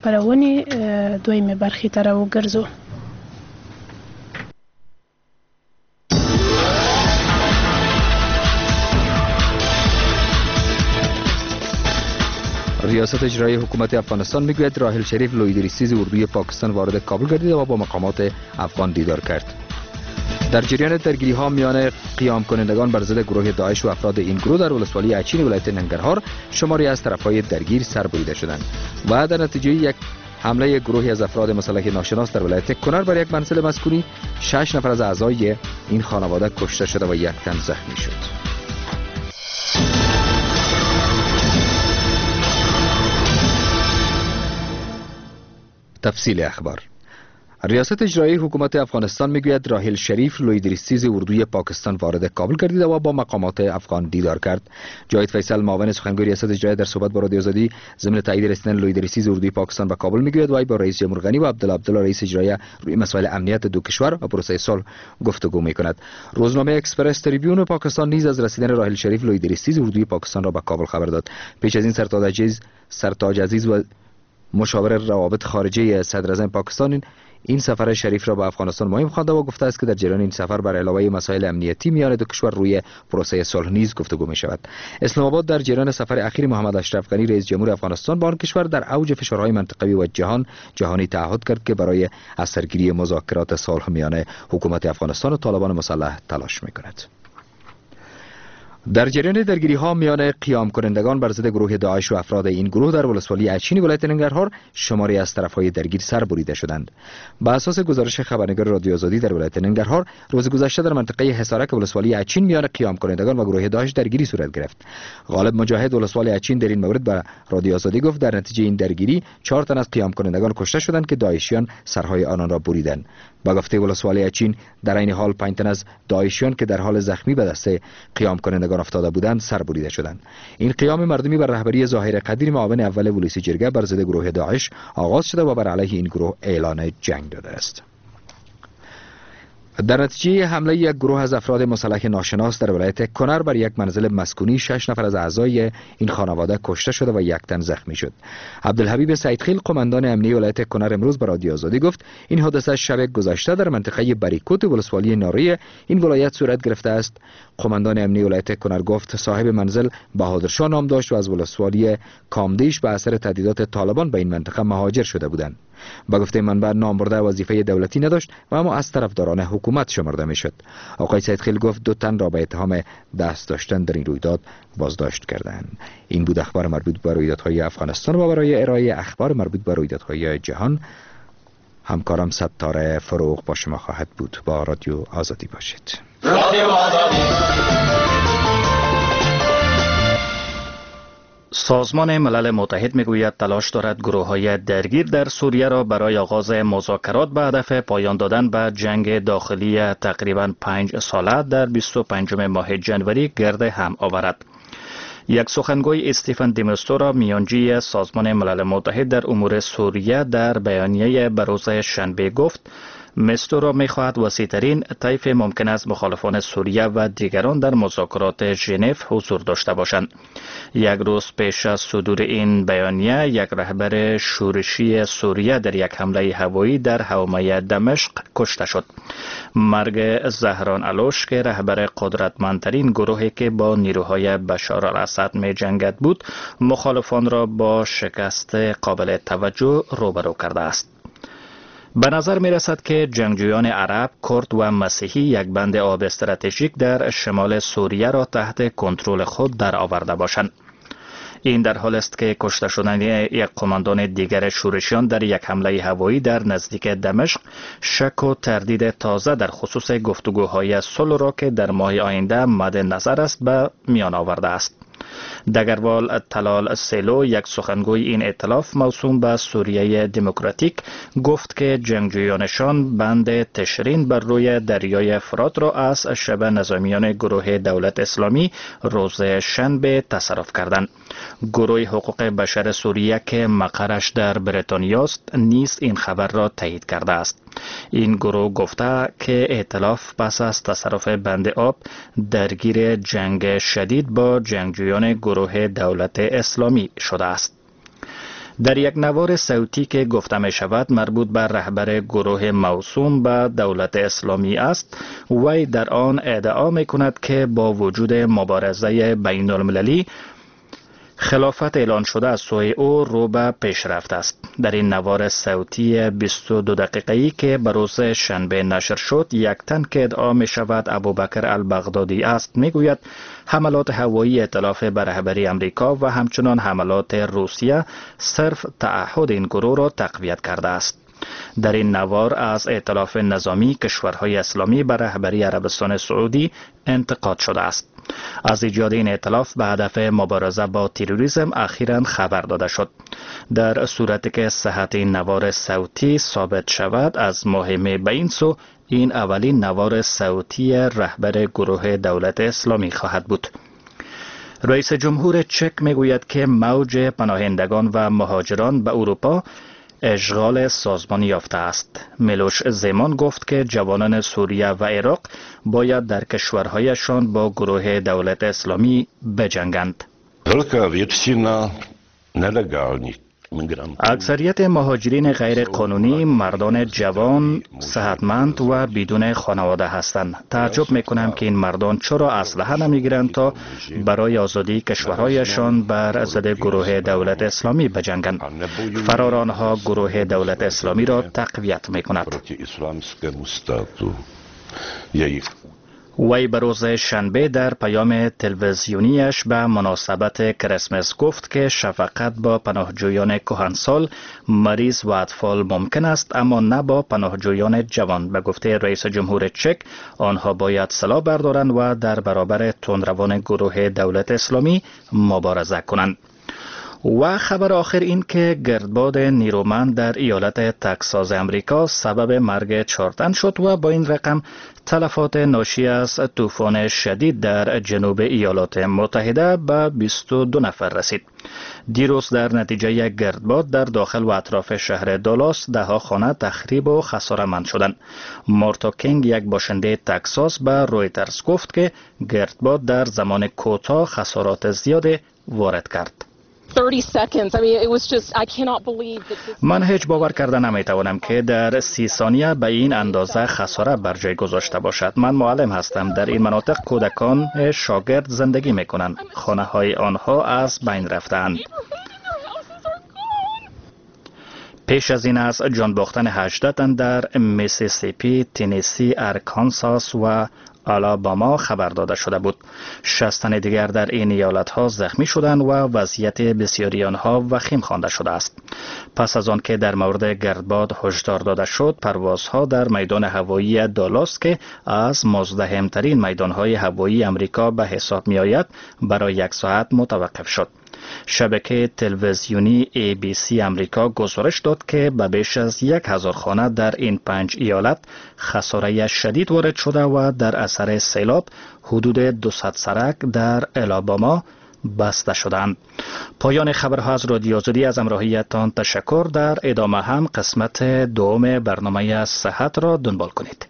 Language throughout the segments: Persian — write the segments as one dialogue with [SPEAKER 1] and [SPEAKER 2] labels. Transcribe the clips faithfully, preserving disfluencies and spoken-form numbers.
[SPEAKER 1] پرونی دویم برخی تر و گرزو.
[SPEAKER 2] ریاست اجرایی حکومت افغانستان میگوید راحل شریف لویدریسیز اردوی پاکستان وارد کابل گردید و با مقامات افغان دیدار کرد. در جریان درگیری ها میان قیام کنندگان بر ضد گروه داعش و افراد این گروه در ولسوالی اچین ولایت ننگرهار شماری از طرفهای درگیر سر بریده شدند و در نتیجه یک حمله گروهی از افراد مسلح ناشناس در ولایت کنر بر یک منزل مسکونی شش نفر از اعضای این خانواده کشته شده و یک تن زخمی شد. تفصیل اخبار. ریاست اجرایی حکومت افغانستان میگوید راحل شریف لویدریسیز اردوی پاکستان وارد کابل گردید و با مقامات افغان دیدار کرد. جاوید فیصل معاون سخنگوی ریاست اجرایی در صحبت با رادیو آزادی ضمن تایید رسیدن لویدریسیز اردوی پاکستان به کابل میگوید وی با رئیس جمهور غنی و عبدالله عبدالله رئیس اجرایی روی مسائل امنیت دو کشور و پروسه صلح گفتگو میکند. روزنامه اکسپرس تریبیون پاکستان نیز از رسیدن راحل شریف لویدریسیز اردوی پاکستان را به کابل خبر داد. پیش از این سرتاج عزیز سرتاج عزیز و مشاور روابط خارجه صدر اعظم پاکستان این سفر شریف را به افغانستان مهم خوانده و گفته است که در جریان این سفر بر علاوه مسائل امنیتی میان دو کشور روی پروسه صلح نیز گفتگو می شود. اسلام آباد در جریان سفر اخیر محمد اشرف غنی رئیس جمهور افغانستان با آن کشور در اوج فشارهای منطقوی و جهان جهانی تعهد کرد که برای از سرگیری مذاکرات صلح میان حکومت افغانستان و طالبان مسلح تلاش میکند. در جریان درگیری ها میان قیام کنندگان بر ضد گروه داعش و افراد این گروه در ولسوالی اچین ولایت ننگرهار شماری از طرفهای درگیر سر بریده شدند. بر اساس گزارش خبرنگار رادیو آزادی در ولایت ننگرهار روز گذشته در منطقه حصارک ولسوالی اچین میان قیام کنندگان و گروه داعش درگیری صورت گرفت. غالب مجاهد ولسوالی اچین در این مورد به رادیو آزادی گفت در نتیجه این درگیری چهار تن از قیام کنندگان کشته شدند که داعشیان سرهای آنان را بریدند. با گفته ولسوالی اچین در این حال پنج تن از داعشیان که در حال زخمی به دست قیام کنندگان افتاده بودند سر بریده شدند. این قیام مردمی بر رهبری ظاهر قدیر معاون اول ولایت جرگه بر ضد گروه داعش آغاز شده و بر علیه این گروه اعلان جنگ داده است. در نتیجه حمله یک گروه از افراد مسلح ناشناس در ولایت کنر بر یک منزل مسکونی شش نفر از اعضای این خانواده کشته شده و یک تن زخمی شد. عبدالحبیب سعیدخیل قماندان امنیه ولایت کنر امروز به رادیو آزادی گفت این حادثه شب گذشته در منطقه بریکوت ولسوالی ناری این ولایت صورت گرفته است. قماندان امنیه ولایت کنر گفت صاحب منزل بهادرشاه نام داشت و از ولسوالی کامدیش به اثر تهدیدات طالبان به این منطقه مهاجر شده بودند. با گفته منبع نامبرده وظیفه دولتی نداشت و اما از طرفداران حکومت شمرده میشد. آقای سعیدخیل گفت دو تن را به اتهام دست داشتن در این رویداد بازداشت کردند. این بود اخبار مربوط به رویدادهای افغانستان و برای ارائه اخبار مربوط به رویدادهای جهان همکارم ستاره فروغ با شما خواهد بود. با رادیو آزادی باشید. رادیو آزادی.
[SPEAKER 3] سازمان ملل متحد میگوید تلاش دارد گروه‌های درگیر در سوریه را برای آغاز مذاکرات به هدف پایان دادن به جنگ داخلی تقریباً پنج ساله در بیست و پنجم ماه جنوری گرد هم آورد. یک سخنگوی استیفن دیمستورا میانجی سازمان ملل متحد در امور سوریه در بیانیه به روز شنبه گفت مستورا می‌خواهد وسیع‌ترین طیف ممکن است مخالفان سوریه و دیگران در مذاکرات ژنو حضور داشته باشند. یک روز پیش از صدور این بیانیه یک رهبر شورشی سوریه در یک حمله هوایی در حومه دمشق کشته شد. مرگ زهران علوش که رهبر قدرتمندترین گروهی که با نیروهای بشار الاسد می‌جنگد بود مخالفان را با شکست قابل توجه روبرو کرده است. به نظر می رسد که جنگجویان عرب، کرد و مسیحی یک بند آب استراتژیک در شمال سوریه را تحت کنترل خود در آورده باشند. این در حال است که کشته شدن یک قماندان دیگر شورشیان در یک حمله هوایی در نزدیک دمشق شک و تردید تازه در خصوص گفتگوهای صلح را که در ماه آینده مد نظر است به میان آورده است. دگروال طلال سیلو یک سخنگوی این ائتلاف موسوم به سوریه دموکراتیک گفت که جنگجویانشان بند تشرین بر روی دریای فرات را از شبه نظامیان گروه دولت اسلامی روز شنبه تصرف کردند. گروه حقوق بشر سوریه که مقرش در بریتانیا است نیز این خبر را تایید کرده است. این گروه گفته که ائتلاف پس از تصرف بند آب درگیر جنگ شدید با جنگجویان گروه دولت اسلامی شده است. در یک نوار صوتی که گفته می شود مربوط به رهبر گروه موسوم به دولت اسلامی است، وی در آن ادعا می کند که با وجود مبارزه بین المللی خلافت اعلان شده از سوی او رو به پیشرفت است. در این نوار صوتی بیست و دو دقیقه‌ای که به روز شنبه نشر شد، یک تن که ادعا می شود ابوبکر البغدادی است می گوید حملات هوایی ائتلاف به رهبری امریکا و همچنان حملات روسیه صرف تعهد این گروه را تقویت کرده است. در این نوار از ائتلاف نظامی کشورهای اسلامی به رهبری عربستان سعودی انتقاد شده است. از ایجاد این ائتلاف به هدف مبارزه با تروریسم اخیراً خبر داده شد. در صورتی که صحت این نوار صوتی ثابت شود، از ماه می به این سو این اولین نوار صوتی رهبر گروه دولت اسلامی خواهد بود. رئیس جمهور چک میگوید که موج پناهندگان و مهاجران به اروپا اشغال سازمانی یافته است. میلوش زمان گفت که جوانان سوریه و عراق باید در کشورهایشان با گروه دولت اسلامی بجنگند. اکثریت مهاجرین غیر قانونی مردان جوان، صحتمند و بدون خانواده هستند. تعجب میکنم که این مردان چرا اسلحه نمیگیرند تا برای آزادی کشورهایشان بر ضد گروه دولت اسلامی بجنگند. فرار آنها گروه دولت اسلامی را تقویت میکند. وی به روز شنبه در پیام تلویزیونیش به مناسبت کریسمس گفت که شفقت با پناهجویان کهنسال، مریض و اطفال ممکن است، اما نه با پناهجویان جوان. به گفته رئیس جمهور چک، آنها باید سلاح بردارند و در برابر تندروان گروه دولت اسلامی مبارزه کنند. و خبر آخر این که گردباد نیرومند در ایالت تکساس امریکا سبب مرگ چهار تن شد و با این رقم تلفات ناشی از طوفان شدید در جنوب ایالات متحده به بیست و دو نفر رسید. دیروز در نتیجه گردباد در داخل و اطراف شهر دالاس ده ها خانه تخریب و خساره‌مند شدند. مارتا کینگ، یک باشنده تکساس، به رویترز گفت که گردباد در زمان کوتاه خسارات زیاد وارد کرد. من هیچ باور کرده نمیتوانم که در سی ثانیه به این اندازه خساره بر جای گذاشته باشد. من معلم هستم. در این مناطق کودکان شاگرد زندگی میکنند. خانه های آنها از بین رفتند. پیش از این از جان باختن هجده تن در میسیسیپی، تنسی، ارکانساس و آلاباما خبر داده شده بود. شصت تن دیگر در این ایالت ها زخمی شدند و وضعیت بسیاری آنها وخیم خوانده شده است. پس از آن که در مورد گردباد هشدار داده شد، پروازها در میدان هوایی دالاس که از مزدحمترین میدانهای هوایی امریکا به حساب می آید برای یک ساعت متوقف شد. شبکه تلویزیونی ای بی سی امریکا گزارش داد که به بیش از یک هزار خانه در این پنج ایالت خساره شدید وارد شده و در اثر سیلاب حدود دویست سرک در آلاباما بسته شدند. پایان خبرها از رادیو آزادی. از همراهیتان تشکر. در ادامه هم قسمت دوم برنامه صحت را دنبال کنید.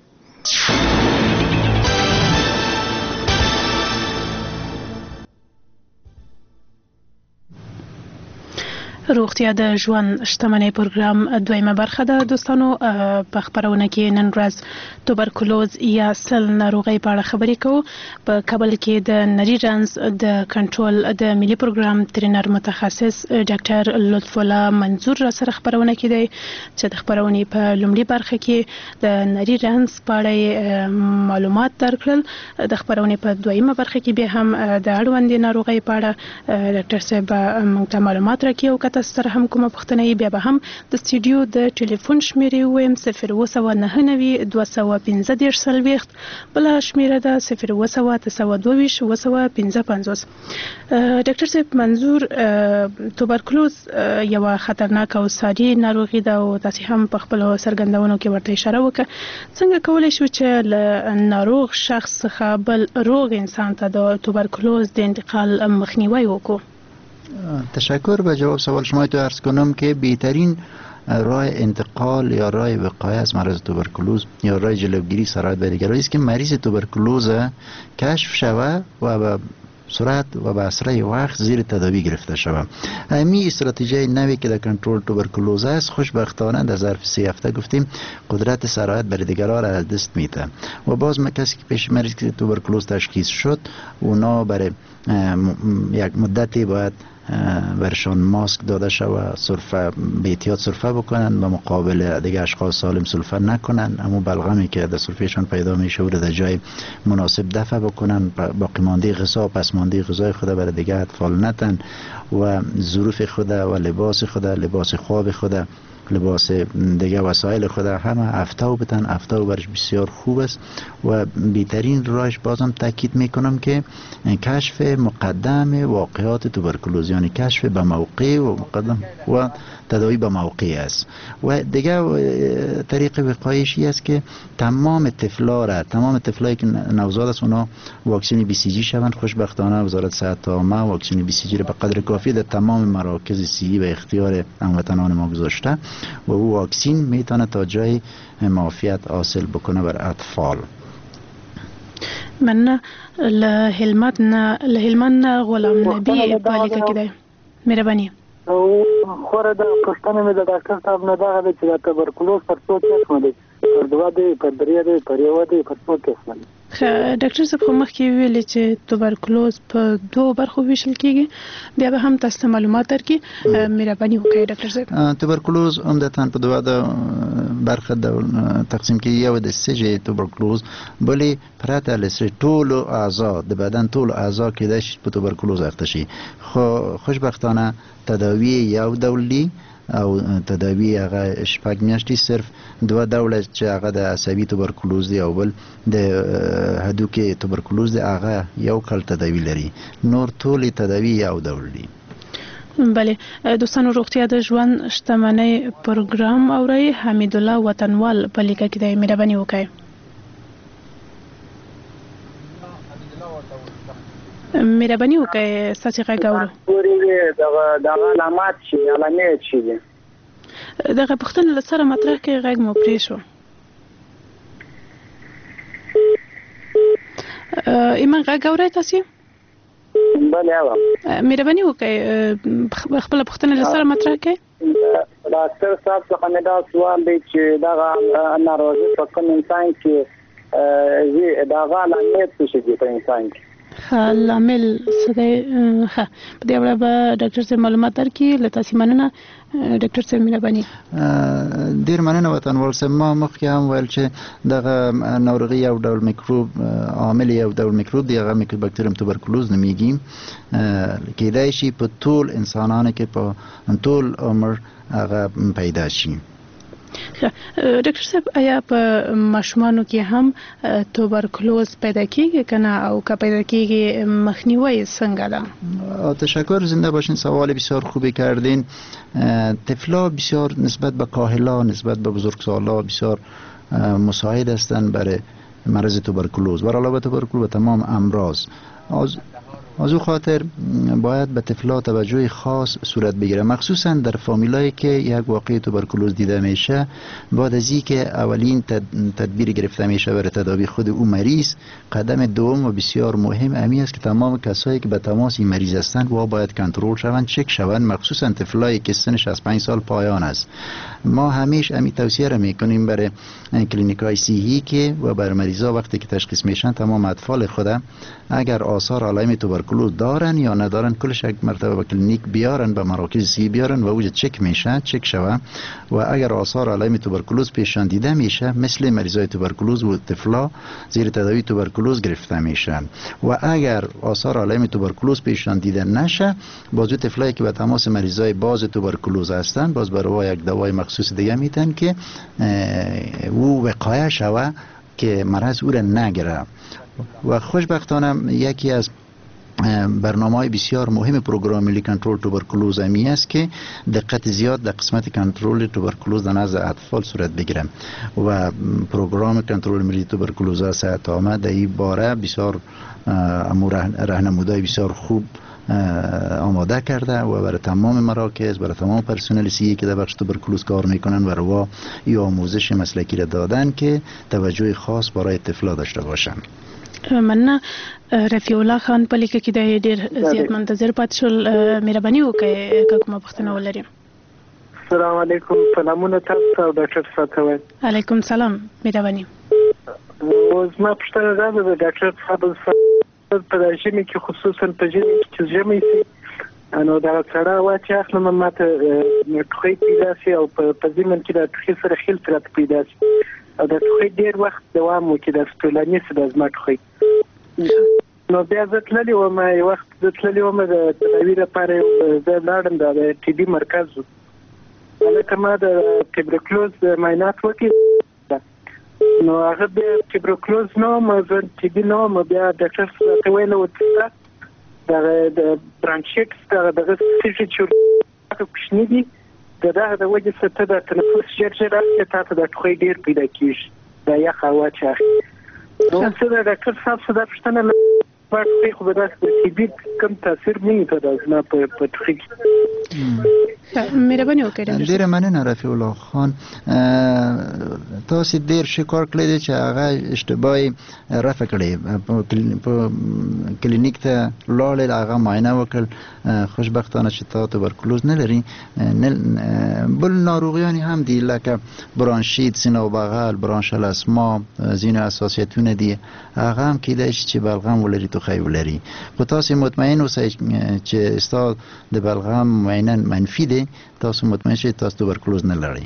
[SPEAKER 1] روغتیا د ژوند شتمنۍ پروګرام دویمه برخه ده. دوستانو، په خبرونه کې نن ورځ توبرکلوز یا سل ناروغۍ په اړه خبرې کوو. په کابل کې د نري رنځ د کنټرول د ملي پروګرام ترینر متخصص ډاکټر لطف الله منظور را سره خبرونه کې دی چې د خبرونې په لومړي برخه کې د نري رنځ په اړه معلومات درکړل. د خبرونې په دویمه برخه کې بیا هم د اړوندې ناروغۍ په اړه ډاکټر صاحب موږ ته معلومات راکړي او کته سره هم کومه پوښتنه بیا به هم د سټوډیو د ټلیفون شمیرې ووایم صفر اوه سوه نهه نوي دوه سوه پنځه دېرش څلوېښت، بله شمیره ده صفر اوه سوه اته سوه دوه ویشت اوه سوه پنځه پنځوس. ډاکټر صاحب منظور، توبرکلوز یوه خطرناکه او ساري ناروغي ده او تاسې هم په خپلو څرګندونو کې ورته اشاره وکړه. څنګه کولی شو چې له ناروغ شخص څخه بل روغ انسان ته د توبرکلوز د انتقال مخنیوی وکړو؟
[SPEAKER 4] تشکر. به جواب سوال شما تو عرض کنم که بهترین راه انتقال یا راه وقایه از مرض توبرکلوز یا راه جلوگیری سرایت به دیگر است که مریض توبرکلوز کشف شود و به سرعت و به اسرع وقت زیر تداوی گرفته شود. می استراتژی نوی که در کنترل توبرکولوز است خوشبختانه در ظرف سه هفته گفتیم قدرت سرایت برای دیگران را از دست میده و باز ما کسی که پیش مریض توبرکولوز تشخیص شد اونا برای یک مدتی باید برشان ماسک داده شود، سرفه به احتیاط سرفه بکنن و مقابل دیگه اشخاص سالم سرفه نکنن، اما بلغمی که در سرفهشان پیدا میشه و در جای مناسب دفع بکنن، باقی مانده غذا پس مانده غذای خود برای دیگه اطفال نتن و ظروف خود و لباس خود، لباس خواب خود، لباس دیگه وسایل خود همه افتاو بتن. افتاو برش بسیار خوب است و بهترین راهش بازم تاکید میکنم که کشف مقدم واقعات توبرکولوز، یعنی کشف به موقع و مقدم و تداوی به موقع است. و دیگه طریق وقایشی است که تمام طفلا را تمام طفلایی که نوزاد است اونا واکسن بی سی جی شوند. خوشبختانه وزارت صحت عامه واکسن بی سی جی را به قدر کافی در تمام مراکز صحی و اختیار هموطنان ما گذاشته و او واکسین میتونه تا جای معافیت حاصل بکنه بر اطفال.
[SPEAKER 1] من لهلمت نه لهلمت نه غلام نبی بالیکه کده مهربانی
[SPEAKER 5] خوره دا پښتنه مې د ډاکټر صاحب نه دغه چې د توبرکولوز پر څو قسمه دي، پر دوه دي، پر درې دي، پر یو دي، پر څو قسمه دي.
[SPEAKER 1] ډاکټر صاحب خو مخکې ویلي چې توبرکولوز په دوه برخو ویشل کیږي، بیا به هم تاسو معلومات درکړي. مهرباني وکړئ ډاکټر صاحب.
[SPEAKER 4] توبرکولوز عمدتاً په دوه د برخه ډول تقسیم کیږي. یو د سجه توبرکولوز بلې پرته لسه ټول اعضاء د بدن ټول اعضاء کې د توبرکولوز اخته شي. خو خوشبختانه تداوی یو ډول او تداوی هغه شپږ میاشتې صرف دوه ډول چې هغه د عصبي توبرکولوز دی او بل د هډوکي توبرکولوز دی هغه یو کال تداوی لري. نور ټول تداوی یو ډول دي.
[SPEAKER 1] بله دوستانو، روغتیا د ژوند شتمنۍ پروګرام اوري. حمید الله وطنوال په لیکه کې د مهرباني وکړئ. مهرباني وکړئ ستاسو غږ اورو.
[SPEAKER 5] دغه دغه علامات شي علامات شي
[SPEAKER 1] دغه پښتنه لسره مطرح کې غږ مو پرې شو. ایمان غږ اورئ تاسو؟
[SPEAKER 5] بله اورم.
[SPEAKER 1] مهرباني وکړئ خپل پښتنه لسره مطرح کړئ.
[SPEAKER 5] ډاکټر صاحب څخه مې دا سوال دی چې دغه ناروغي په کوم انسان کې زی دغه علامات څه دي په انسان کې؟
[SPEAKER 1] لامل سده ها په دې اړه به ډاکټر صاحب معلومات درکړي. لته سیمانه ډاکټر صاحب مهرباني.
[SPEAKER 4] ډیر مننه وطنوال صاحب. ما مخکې هم ویل چې دغه ناروغي یو ډول میکروب عامل یو ډول میکروب دی، هغه میکوبکتریوم توبرکولوز نومیږي. کېدای شي په ټول انسانانو کې په ټول عمر هغه پیدا شي.
[SPEAKER 1] ډاکټر صاحب آیا په ماشومانو کې هم توبرکولوز پیدا کیږي کنه او که پیدا کیږي مخنیوی څنګه ده؟
[SPEAKER 4] تشکر، زنده باشین. سوال بسیار خوبی کردین. طفلا بسیار نسبت به کاهلا نسبت به بزرگسالا بسیار مساعد هستند برای مرض توبرکولوز. بر علاوه توبرکولوز و تمام امراض از از او خاطر باید به طفلا توجه خاص صورت بگیره، مخصوصا در فامیلایی که یک واقعه توبرکولوز دیده میشه. بعد از اینکه اولین تدبیر گرفته میشه برای تداوی خود او مریض، قدم دوم و بسیار مهم امی است که تمام کسایی که به تماس این مریض هستند و باید کنترل شوند، چک شوند، مخصوصا طفلایی که سنش از پنج سال پایان است. ما همیشه امی توصیه را میکنیم برای کلینیکای صحی که و برای مریضا وقتی که تشخیص میشن تمام اطفال خود اگر آثار علائم توبرکولوز دارن یا ندارن کلش یک مرتبه به کلینیک بیارن، به مراکز صحی بیارن و اوج چک میشه چک شوه و اگر آثار علائم توبرکولوز پیشان دیده میشه مثل مریضای توبرکولوز و طفلا زیر تداوی توبرکولوز گرفته میشن و اگر آثار علائم توبرکولوز پیشان دیده نشه بازو طفلایی که به تماس مریضای باز توبرکولوز هستن باز برای یک دوای مخصوص دیگه میتن که او وقایه شوه که مرض او را نگیره. و خوشبختانه یکی از برنامه‌های بسیار مهم پروگرام ملی کنترل توبرکولوز امی است که دقت زیاد در قسمت کنترل توبرکولوز در نزد اطفال صورت بگیره و پروگرام کنترل ملی توبرکولوز صحت عامه در این باره بسیار راهنمودهای بسیار خوب آماده کرده و برای تمام مراکز، برای تمام پرسنل صحی که در بخش توبرکولوز کار میکنن و روا این آموزش مسلکی را دادن که توجه خاص برای طفلا داشته باشن.
[SPEAKER 1] مننه. رفیع الله خان په لیکه کې د ډیر زیات منتظر پات شول. مهرباني وکړئ که کومه پوښتنه ولرئ.
[SPEAKER 6] السلام علیکم. سلامونه تاسو او ډاکټر صاحب.
[SPEAKER 1] علیکم سلام. مهرباني.
[SPEAKER 6] اوس ما پوښتنه ده د ډاکټر صاحب په ژمي کې خصوصا په ژمي کې چې ژمي سي نو دا سره واچ اخلم ماته ټوخی پیدا شي او په ژمن کې د ټوخی سره خل تر پیدا شي او د ټوخی ډیر وخت دوام وکړي د سټولاني سره د زما ټوخی نو بیا زه تللی وم یو وخت زه تللی وم د تداوي لپاره زه لاړم د ټي بي مرکز هلته ما د تبرکلوز معاینات وکړي نو هغه بیا تبرکلوز نو زه ټي بي نو بیا ډاکټر ته ویل ورته د برانشیټس دغه سیټي چې کوښنی دي دغه د وجه څخه د تنفس ژر راځي تاسو د ټوخی ډیر پیدا کیږي دا یا خوا چې نو څه د ډاکټر صاحب څخه د پښتنه په خو به د ټي بي کوم تاثیر نه کوي د په په ټوخی
[SPEAKER 1] مهرباني وکړئ.
[SPEAKER 4] ډیره مننه رفیع الله خان. تاسو ډیر شکر کړی چې هغه اشتباهي رفع کړی په کلینیک ته لاړل هغه معاینه وکړ خوشبختانه چې تا توبرکلوز نه لري. بل ناروغیان هم دي لکه برانشیت سینه و بغل برانشل اسما زینو اساسیتونه دي هغه هم کیدای شي چې بلغم ولري تو خی ولري خو تاسو مطمئن اوسئ چې استاد د بلغم معاینه منفی دی تاسو مطمئن شئ تاسو توبرکلوز نه لرئ.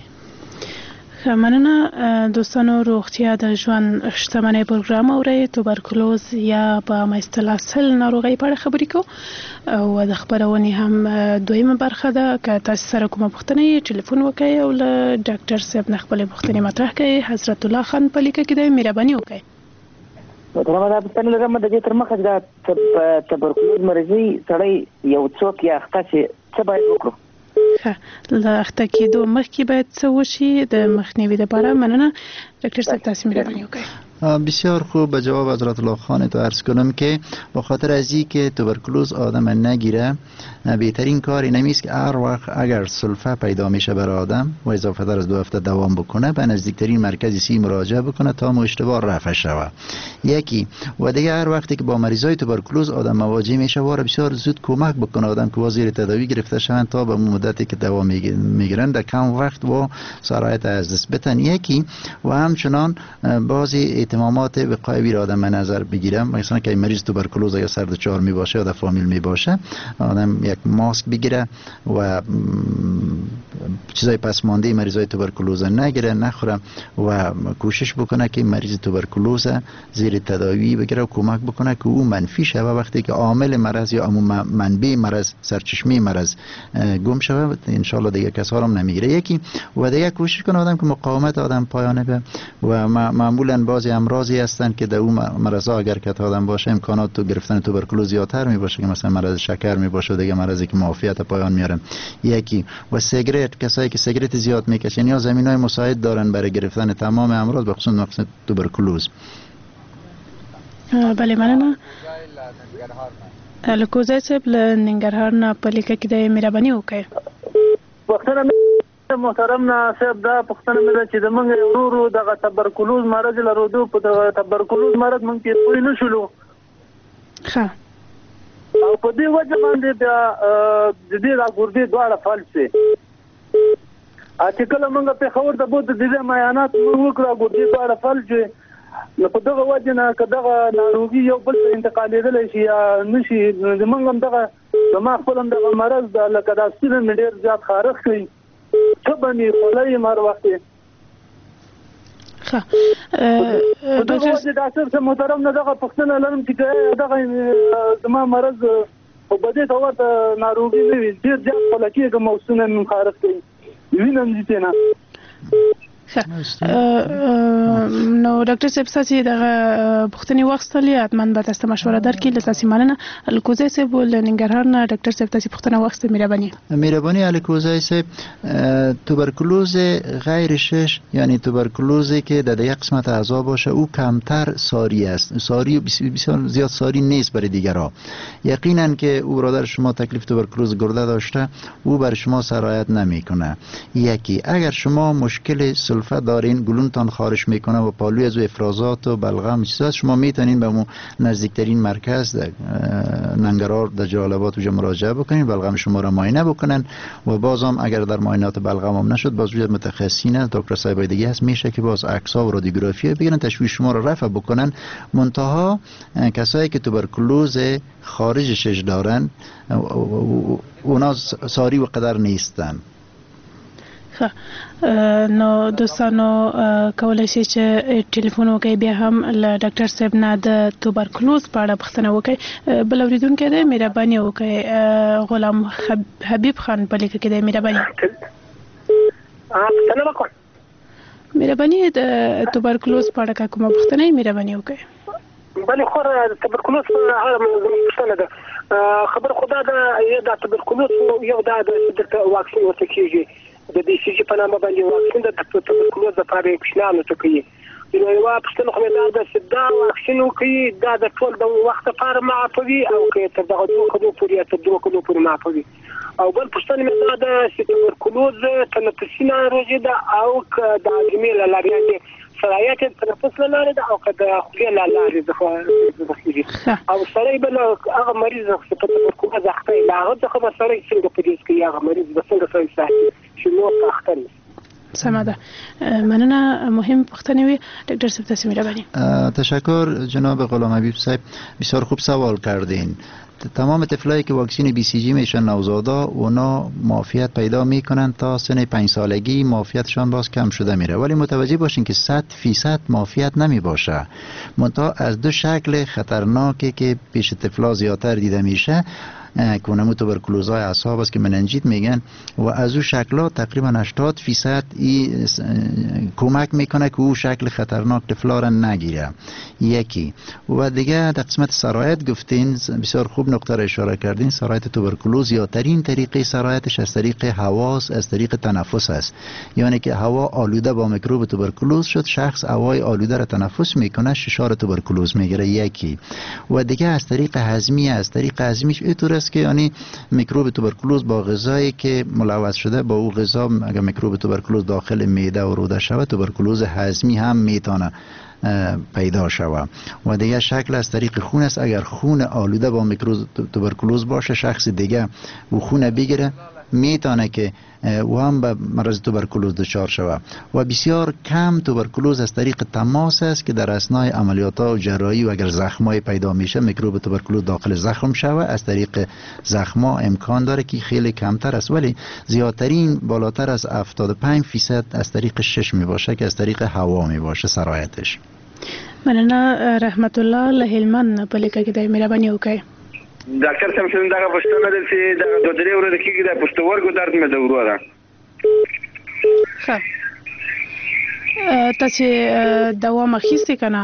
[SPEAKER 1] مننه دوستانو. روغتیا د ژوند شتمنۍ پروګرام اورئ. توبرکلوز یا په اصطلاح سل ناروغۍ په اړه خبرې کوو او د خبرونې هم دویمه برخه ده. که تاسو سره کومه پوښتنه یې ټلیفون وکړئ او له ډاکټر صاحب نه خپلې پوښتنې مطرح کړئ. حضرت الله خان په لیکه کې دی. مهرباني وکړئ.
[SPEAKER 7] دا دا پوښتنه لرم د دې تر مخه د توبرکلوز مریضي سړی یو څوک یا اخته چې څه باید وکړو؟
[SPEAKER 1] له اخته کېدو مخکې باید څه وشي د مخنیوي لپاره؟ مننه. ډاکټر صاحب تاسو مهرباني وکړئ.
[SPEAKER 4] بسیار خوب. به جواب حضرت الله خان تو عرض کنم که به خاطر از این که توبرکلوز آدم نگیره بهترین کار اینمی است که هر وقت اگر سلفه پیدا میشه بر آدم و اضافه تر از دو هفته دوام بکنه به نزدیکترین مرکز سی مراجعه بکنه تا اشتباه رفع شود. یکی و دیگه هر وقتی که با مریضای توبرکلوز آدم مواجه میشه واره بسیار زود کمک بکنه آدم که زیر تداوی گرفته شوند تا به مدتی که دوام میگیرن در کم وقت و سرایت از دست بتن. یکی و همچنان بعضی اهتمامات وقایوی را آدم نظر بگیرم مثلا که مریض توبرکلوز یا سرد چهار می باشه یا در فامیل می باشه آدم یک ماسک بگیره و چیزای پسمانده مریضای توبرکلوز نگیره نخوره و کوشش بکنه که مریض توبرکلوز زیر تداوی بگیره و کمک بکنه که او منفی شوه. وقتی که عامل مرض یا منبع مرض سرچشمه مرض گم شوه ان شاء الله دیگه کس ها هم نمیگیره. یکی و دیگه کوشش کنه آدم که مقاومت آدم پایانه به و معمولا بعضی امراضی هستن که در اون مرضا اگر که آدم باشه امکانات تو گرفتن توبرکلوز زیادتر می باشه که مثلا مرض شکر می باشه و دیگه مرضی که معافیت پایان میاره. یکی و سیگرت کسایی که سیگرت زیاد میکشن یا زمینای مساعد دارن برای گرفتن تمام امراض به خصوص نقص توبرکلوز.
[SPEAKER 1] بله مننه. الکوزای صاحب له ننګرهار نه په لیکه کې د مهرباني وکړئ.
[SPEAKER 6] وختونه محترم ناصب دا پښتنه مې چې زمونږ ورورو دغه توبرکلوز مرض لرودو په دغه توبرکلوز مرض مونږ کې پوه نه شولو.
[SPEAKER 1] ښه.
[SPEAKER 6] او په دې وجه باندې بیا د دې را ګردې دواړه فلج شي. اته کله مونږ په خبر د بوت د دې معاینات مونږ وکړه ګردې دواړه فلج شي. نو په دغه وجه نه کداغه ناروغي یو بل څه انتقالېدل شي یا نشي زمونږ هم دغه دماغ خپل هم دغه مرض د لکه د سپین ډیر زیات خارښ کوي. څه باندې خلای مر وخت
[SPEAKER 1] ښه
[SPEAKER 6] ډاکټر ډاکټر څه محترم نه دغه پښتنه لرم چې دغه زما مرض په بده تور ته ناروغي نه وي ډیر زیات خلکی کوم موسونه من خارښ کوي وینم دي نه.
[SPEAKER 1] نو ډاکټر صاحب تاسو دغه پوښتنې واخیستلې حتماً به تاسو مشوره درکړي. له تاسو مننه. الکوزای صاحب له ننګرهار نه ډاکټر صاحب تاسو پوښتنه واخیسته. مهرباني.
[SPEAKER 4] مهرباني الکوزای صاحب توبرکلوز غیر شش یعنی توبرکلوزی که در یک قسمت اعضا باشه او کمتر ساری است. ساری بسیار زیاد ساری نیست برای دیگرها. یقینا که او برادر شما تکلیف توبرکلوز گرده داشته او بر شما سرایت نمیکنه. یکی اگر شما مشکل سلف الفت دارین، گلونتان خارش میکنه و پالوی از افرازات و بلغم چیزا، شما میتونین به مو نزدیکترین مرکز در ننگرهار در جلال آباد اونجا مراجعه بکنین، بلغم شما را معاینه بکنن و بازم اگر در معاینات بلغم هم نشد باز روی متخصصین است، دکتر صاحب دیگه هست، میشه که باز عکس‌ها و رادیوگرافی بگیرن، تشخیص شما را رفع بکنن. منتها کسایی که توبرکلوز خارج شش دارن اونا ساری و قدر نیستن.
[SPEAKER 1] خب نو دوستانو کولای شي چې ټلیفون وکړي بیا هم له ډاکټر صاحب نه د توبرکلوز په اړه پوښتنه وکړي. بل اوریدونکی دی، مهرباني وکړئ. غلام حبیب خان په لیکه کې دی، مهرباني مهرباني د توبرکلوز په اړه کومه پوښتنه یې مهرباني وکړئ.
[SPEAKER 6] بله خو توبرکلوز په اړه پوښتنه ده. خبر خدا ده د توبرکلوز یو دا د واکسین ورته کیږي، د دې سي جي په نامه باندې واکسین د توبرکلوز لپاره یې پیشنهاد کوي. نو یو پښتنه خو دا د سدا واکسین کوي، دا د ټول د وخت لپاره معافوي او که تر دغه دوه کلو پورې تر دوه کلو پورې معافوي. او بل پښتنه مې دا د توبرکلوز تنفسي ناروغي ده او که د هاضمې له لارې صلاحیت تنفس له لارې ده او که د خولې له لارې ده او سړی بل هغه مریض چې په توبرکلوز اخته وي له هغه څخه به سړی څنګه پرهیز کوي، هغه مریض به څنګه سړی ساتي چې نور اخته نه شي.
[SPEAKER 1] سمه ده، مننه. مهم پوښتنه وی دکتر صاحب، تاسو مهرباني.
[SPEAKER 4] تشکر جناب غلام حبیب صاحب، بسیار خوب سوال کردین. تمام طفلایی که واکسین بی سی جی میشن نوزادا، اونا معافیت پیدا میکنن تا سن پنج سالگی، معافیتشان باز کم شده میره، ولی متوجه باشین که صد فیصد معافیت نمی باشه. منتها از دو شکل خطرناکی که پیش طفلا زیادتر دیده میشه که اونمو توبرکلوزهای اعصاب است که مننجیت میگن، و از او شکلات تقریبا هشتاد فیصد ای کمک میکنه که او شکل خطرناک طفلا را نگیره. یکی و دیگه در قسمت سرایت گفتین، بسیار خوب نقطه را اشاره کردین. سرایت توبرکلوز یا ترین طریقه سرایتش از طریق هواست، از طریق تنفس است. یعنی که هوا آلوده با میکروب توبرکلوز شد، شخص هوای آلوده را تنفس میکنه، ششار توبرکلوز میگیره. یکی و دیگه از طریق هضمی، از طریق هضمیش اینطور است که یعنی میکروب توبرکلوز با غذایی که ملوث شده با او غذا، اگر میکروب توبرکلوز داخل معده و روده شود، توبرکلوز هضمی هم میتونه پیدا شود. و دیگه شکل از طریق خون است. اگر خون آلوده با میکروب توبرکلوز باشه، شخص دیگه و خون بگیره، میتونه که و هم به مرض توبرکلوز دچار شود. و بسیار کم توبرکلوز از طریق تماس است که در اثنای عملیات و جراحی و اگر زخمای پیدا میشه، میکروب توبرکلوز داخل زخم شود، از طریق زخما امکان داره که خیلی کمتر است، ولی زیادترین بالاتر از هفتاد و پنج فیصد از طریق شش می باشه که از طریق هوا می باشه سرایتش.
[SPEAKER 1] مننه. رحمت الله له هلمند په لیکه کې د مهرباني وکړئ.
[SPEAKER 8] ډاکټر صاحب څنګه دا پښتنه ده چې د دوه درې ورځې کېږي د پښتورګو درد مې د ورو ده.
[SPEAKER 1] ښه، تاسو دوا مخکې که نه؟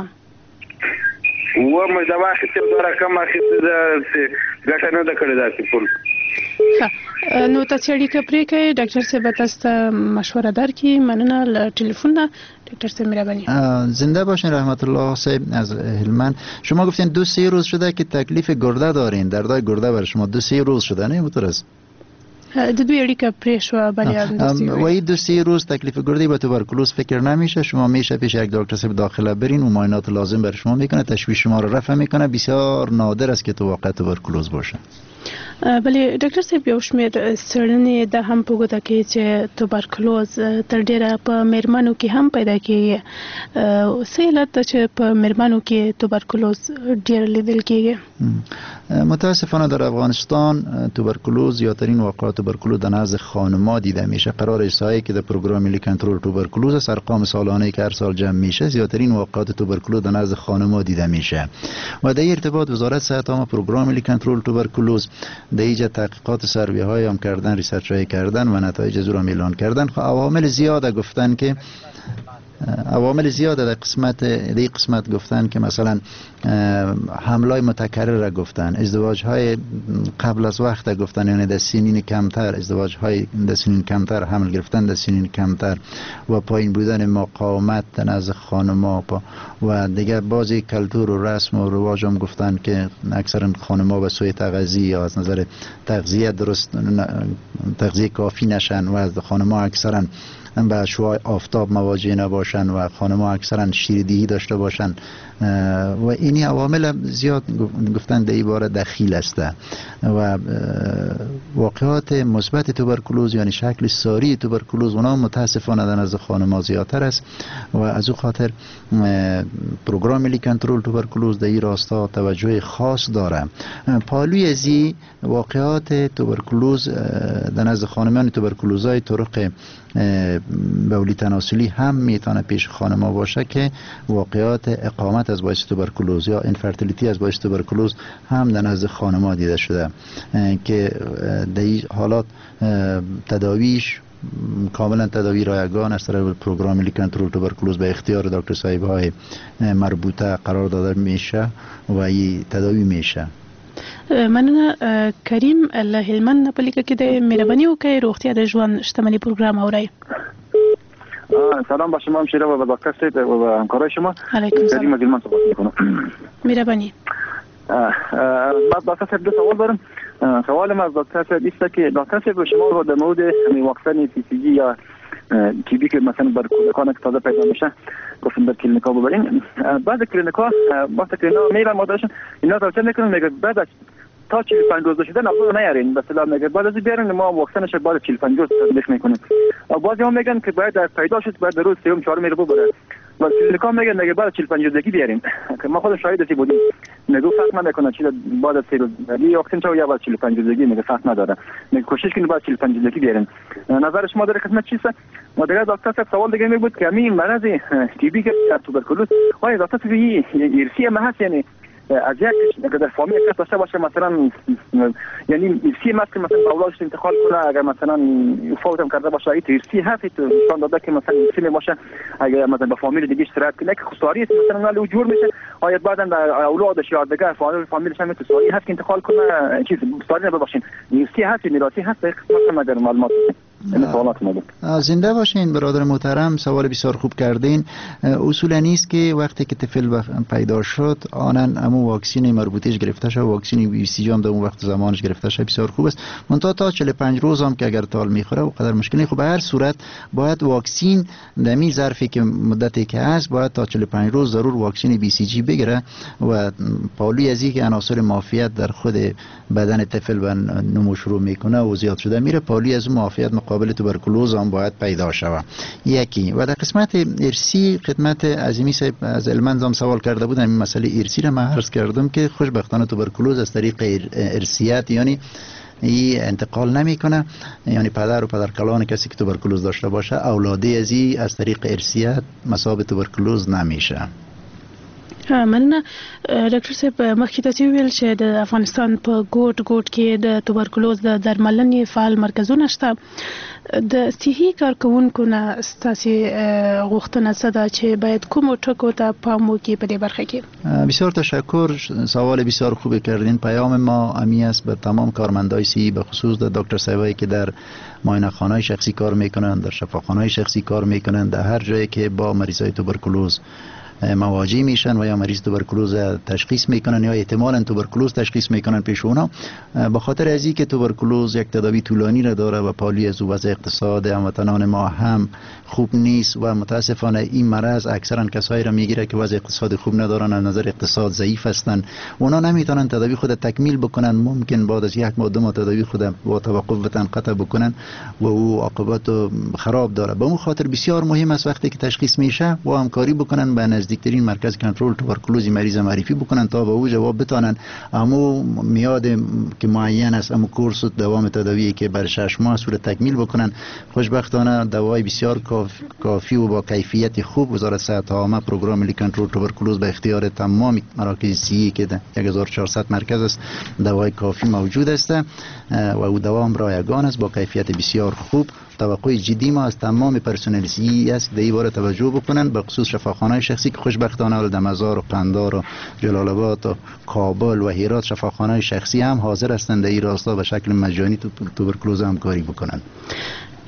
[SPEAKER 8] و مې دوا اخیستې، دوه رقم اخیستې ده، ګټه نه ده کړې داسې پول.
[SPEAKER 1] ښه، نو تاسو اړیکه پرېږدئ، ډاکټر صاحب به تاسو ته مشوره درکړي. مننه له ټلیفون نه. دکتر صاحب مهربانی.
[SPEAKER 4] زنده باشین. رحمت الله صاحب از هلمند. شما گفتین دو سه روز شده که تکلیف گرده دارین، دردای گرده بر شما دو سه روز شده، نه مترس؟
[SPEAKER 1] د دوی اړیکه پرې شوه. بله،
[SPEAKER 4] و این دو سه روز تکلیف گردی با توبرکلوز فکر نمیشه. شما میشه پیش یک دکتر صاحب داخله برین و معاینات لازم بر شما میکنه، تشخیص شما رو رفع میکنه. بسیار نادر است که تو واقع توبرکلوز باشه.
[SPEAKER 1] بله ډاکټر صاحب، یو شمېر څېړنې دا هم په ګوته کوي چې توبرکلوز تر ډېره په مېرمنو کې هم پیدا کېږي. څه علت ده چې په مېرمنو کې توبرکلوز ډېر لیدل کېږي؟
[SPEAKER 4] متاسفانه در افغانستان توبرکلوز، زیادترین واقعات توبرکلوز در نزد خانم‌ها دیده میشه. قرار احصایی که در پروگرام ملی کنترل توبرکلوز است، ارقام سالانه که هر سال جمع میشه، زیادترین واقعات توبرکلوز در نزد خانم‌ها دیده میشه. و در ارتباط وزارت صحت عامه پروگرام ملی کنترل توبرکلوز در اینجا تحقیقات سروی های هم کردن، ریسرچ های کردن و نتایج از او را اعلان کردن. خب عوامل زیاده گفتن که عوامل زیاده در قسمت در قسمت گفتن که مثلا حملای متکرر را گفتن، ازدواج های قبل از وقت گفتن، یعنی در سنین کمتر، ازدواج های در سنین کمتر، حمل گرفتن در سنین کمتر و پایین بودن مقاومت نزد خانم‌ها و دیگه بازی کلتور و رسم و رواج هم گفتن که اکثرا خانم‌ها به سوی تغذیه یا از نظر تغذیه درست تغذیه کافی نشن و از خانم‌ها اکثرا به شعاع آفتاب مواجه نباشن و خانم‌ها اکثرا شیردهی داشته باشن و اینی عوامل زیاد گفتن در این باره دخیل است و واقعات مثبت توبرکولوز یعنی شکل ساری توبرکولوز اونا متاسفانه در نزد خانم‌ها زیادتر است و از او خاطر پروگرام ملی کنترل توبرکولوز در این راستا توجه خاص داره. پالوی ازی واقعات توبرکولوز در نزد خانمان توبرکولوزای طرق بولی تناسلی هم میتونه پیش خانم‌ها باشه که واقعات اقامت از باعث توبرکولوز یا انفرتیلیتی از باعث توبرکولوز هم در نزد خانم‌ها دیده شده که در این حالات تداویش کاملا تداوی رایگان از طریق پروگرام ملی کنترل توبرکولوز به اختیار دکتر صاحب‌های مربوطه قرار داده میشه و این تداوی میشه.
[SPEAKER 1] مننه. کریم الله هلمند نپلیکه که ده مهربانی وکړئ روغتیا د ژوند شتمنۍ پروګرام اورئ.
[SPEAKER 9] سلام با شما همشیره و به دکتر صاحب و به همکارای شما.
[SPEAKER 1] علیکم سلام.
[SPEAKER 9] کریم هلمند صحبت میکنم.
[SPEAKER 1] مهربانی.
[SPEAKER 9] بعد دکتر صاحب دو سوال دارم. سوال من از دکتر صاحب است که دکتر صاحب شما در مورد واکسن سی سی جی یا تی بی که مثلا بر کودکان که تازه پیدا میشه گفتن در کلینیکا ببرین. بعد کلینیکا وقتی کلینیکا میرن مادرشون اینا توصیه میکنن میگه بعد از تا چهل و پنج روز شدن اول نیارین به اصطلاح میگه بعد از بیارین ما واکسنش بعد چهل و پنج روز تطبیق میکنیم. بعضی هم میگن که باید پیدا شد بعد روز سوم چهارم رو ببره. و کلینیکا میگن میگه بعد چهل و پنج روزگی بیارین که ما خود شاهد سی بودیم. میگه فرق نمیکنه چی بعد از سه روز دی واکسن چه یا بعد چهل و پنج روزگی میگه فرق نداره. میگه کوشش کنید بعد چهل و پنج روزگی بیارین. نظر شما در خدمت چیست؟ و دیگه دکتر صاحب سوال دیگه میگه که همین مرض تی بی که توبرکولوز آیا دکتر صاحب ارثی ما هست یعنی از یک در فامیل کس داشته باشه مثلا یعنی ارثی است که مثلا اولادش انتقال کنه اگر مثلا فوت هم کرده باشه این ارثی هست تو نشان داده که مثلا ارثی باشه اگر مثلا به فامیل دیگه اشتراک کنه که خساری است مثلا ولی جور میشه آیا بعدا در اولادش یا دیگه فامیل فامیلش هم تو سواری هست که انتقال کنه چیز سواری نباشین ارثی هست میراثی هست مثلا در معلومات
[SPEAKER 4] زنده باشین برادر محترم. سوال بسیار خوب کردین. اصولا نیست که وقتی که طفل پیدا شد آنن امو واکسین مربوطهش گرفته شد واکسین بی سی جی هم در اون وقت زمانش گرفته شد بسیار خوب است. منتها تا چهل و پنج روز هم که اگر تال میخوره و قدر مشکلی خب به هر صورت باید واکسین در می ظرفی که مدتی که هست باید تا چهل و پنج روز ضرور واکسین بی سی جی بگیره و پالوی از اینکه عناصر معافیت در خود بدن طفل و نمو شروع میکنه و زیاد شده میره پالوی از معافیت مقابل توبرکولوز هم باید پیدا شود. یکی و در قسمت ارسی خدمت عظیمی صاحب از هلمند هم سوال کرده بودن این مسئله ارسی را من عرض کردم که خوشبختانه توبرکولوز از طریق ارسیت یعنی این انتقال نمیکنه یعنی پدر و پدرکلان کسی که توبرکولوز داشته باشه اولاده از این از طریق ارسیت مصاب توبرکولوز نمیشه.
[SPEAKER 1] مننه. ډاکټر صاحب مخکې تاسو ویل چې د افغانستان په ګوټ ګوټ کې د توبرکلوز د درملنې فعال مرکزونه شته. د صحي کارکونکو نه ستاسو غوښتنه څه ده چې باید کومو ټکو ته پام وکړي په دې برخه کې؟
[SPEAKER 4] بسیار تشکر. سوال بسیار خوبی کردین. پیام ما امی است به تمام کارمندای صحی به خصوص د دکتر صاحبایی که در معاینه‌خانه‌های شخصی کار میکنن در شفاخانه‌های شخصی کار میکنن در هر جایی که با مریضای توبرکلوز مواجه میشن و یا مریض توبرکلوز تشخیص میکنن یا احتمالاً توبرکلوز تشخیص میکنن پیش اونا به خاطر از اینکه توبرکلوز یک تداوی طولانی را داره و پالی از وضع اقتصاد هموطنان ما هم خوب نیست و متاسفانه این مرض اکثرا کسایی را میگیره که وضع اقتصاد خوب ندارن از نظر اقتصاد ضعیف هستن اونا نمیتونن تداوی خود تکمیل بکنن ممکن بعد از یک ماه دو ماه تداوی خود با توقف بتن قطع بکنن و او عاقبت خراب داره. به اون خاطر بسیار مهم است وقتی که تشخیص میشه با همکاری بکنن با نزدیکترین مرکز کنترل توبرکلوز مریض معرفی بکنن تا به او جواب بتانن امو میاد که معین است امو کورس و دوام تداوی که بر شش ماه صورت تکمیل بکنن. خوشبختانه دوای بسیار کافی و با کیفیت خوب وزارت صحت عامه پروگرام ملی کنترل توبرکلوز به اختیار تمام مراکز صحی که یک هزار و چهارصد مرکز است دوای کافی موجود است و او دوام رایگان است با کیفیت بسیار خوب. توقع جدی ما از تمام پرسنل صحی است در این باره توجه بکنن به خصوص شفاخانه‌های شخصی که خوشبختانه در مزار و قندار و جلال آباد و کابل و هرات شفاخانه‌های شخصی هم حاضر هستند در این راستا به شکل مجانی تو توبرکلوز همکاری بکنن.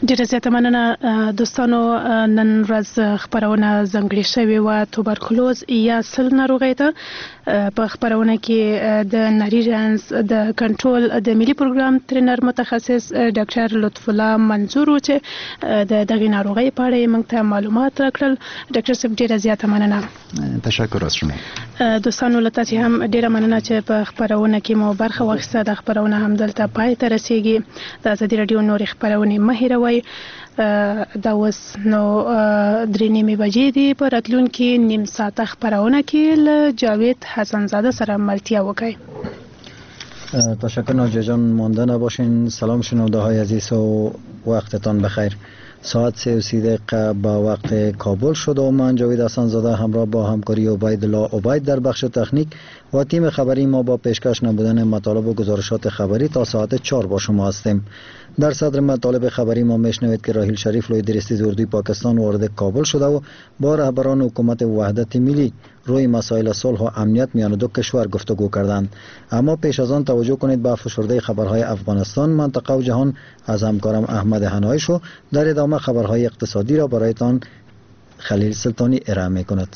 [SPEAKER 1] ډیره زیاته مننه دوستانو. نن ورځ خبرونه ځانګړې شوې و توبرکلوز یا سل ناروغۍ ته. په خبرونه کې د ناري رنز د کنټرول د ملي پروګرام ټرینر متخصص ډاکټر لطف الله منظور و چې د دغه ناروغۍ په اړه موږ ته معلومات راکړل. ډاکټر صاحب ډیره زیاته مننه.
[SPEAKER 4] تشکر از شما.
[SPEAKER 1] دوستانو لته چې هم ډیره مننه چې په خبرونه کې مو برخه واخیسته. د خبرونه هم دلته پای ته رسیږي. د ازادي راډیو نور خبرونه مه هیروئ. دا اوس نو درې نیمې بجې دي. په راتلونکي نیم ساعته خبرونه کې له جاوید حسن زاده سره ملتیا وکړئ.
[SPEAKER 10] تشکر ناجیه جان. مانده نباشین. سلام شنونده های عزیز و وقتتان بخیر. ساعت سه و سی دقیقه با وقت کابل شد و من جاوید حسن زاده همراه با همکاری عبیدالله عبید در بخش تکنیک و تیم خبری ما با پیشکش نمودن مطالب و گزارشات خبری تا ساعت چهار با شما هستیم. در صدر مطالب خبری ما میشنوید که راحیل شریف لوی درستی اردوی پاکستان وارد کابل شده و با رهبران حکومت وحدت ملی روی مسائل صلح و امنیت میان دو کشور گفتگو کردند. اما پیش از آن توجه کنید به فشرده خبرهای افغانستان، منطقه و جهان از همکارم احمد حنایی شو. در ادامه خبرهای اقتصادی را برایتان خلیل سلطانی ارائه میکند.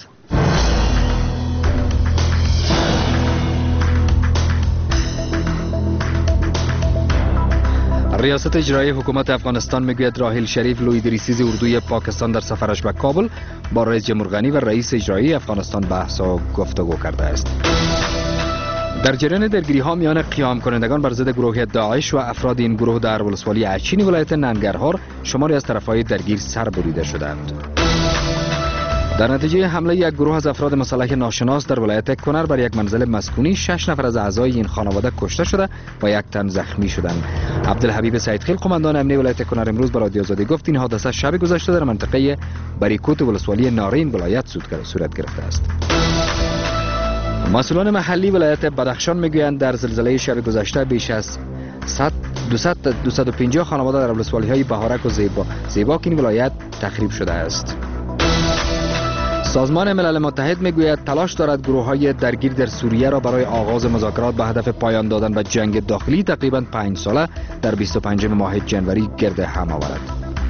[SPEAKER 2] ریاست اجرایی حکومت افغانستان میگوید راحیل شریف لوی درستی اردوی پاکستان در سفرش به کابل با رئیس جمهور غنی و رئیس اجرایی افغانستان بحث و گفتگو کرده است. در جریان درگیری ها میان قیام کنندگان بر ضد گروه داعش و افراد این گروه در ولسوالی اچین ولایت ننگرهار شماری از طرفهای درگیر سر بریده شدند. در نتیجه حمله یک گروه از افراد مسلح ناشناس در ولایت کنر بر یک منزل مسکونی شش نفر از اعضای این خانواده کشته شده و یک تن زخمی شدند. عبدالحبیب سعیدخیل قماندان امنی ولایت کنر امروز به رادیو آزادی گفت این حادثه شب گذشته در منطقه بریکوت ولسوالی نارین ولایت صورت گرفته است. مسئولان محلی ولایت بدخشان میگویند در زلزله شب گذشته بیش از دویست و پنجاه خانواده در ولسوالی های بهارک و زیبا زیباک این ولایت تخریب شده است. سازمان ملل متحد میگوید تلاش دارد گروه‌های درگیر در سوریه را برای آغاز مذاکرات به هدف پایان دادن به جنگ داخلی تقریباً پنج ساله در بیست و پنجم ماه جنوری گرد هم آورد.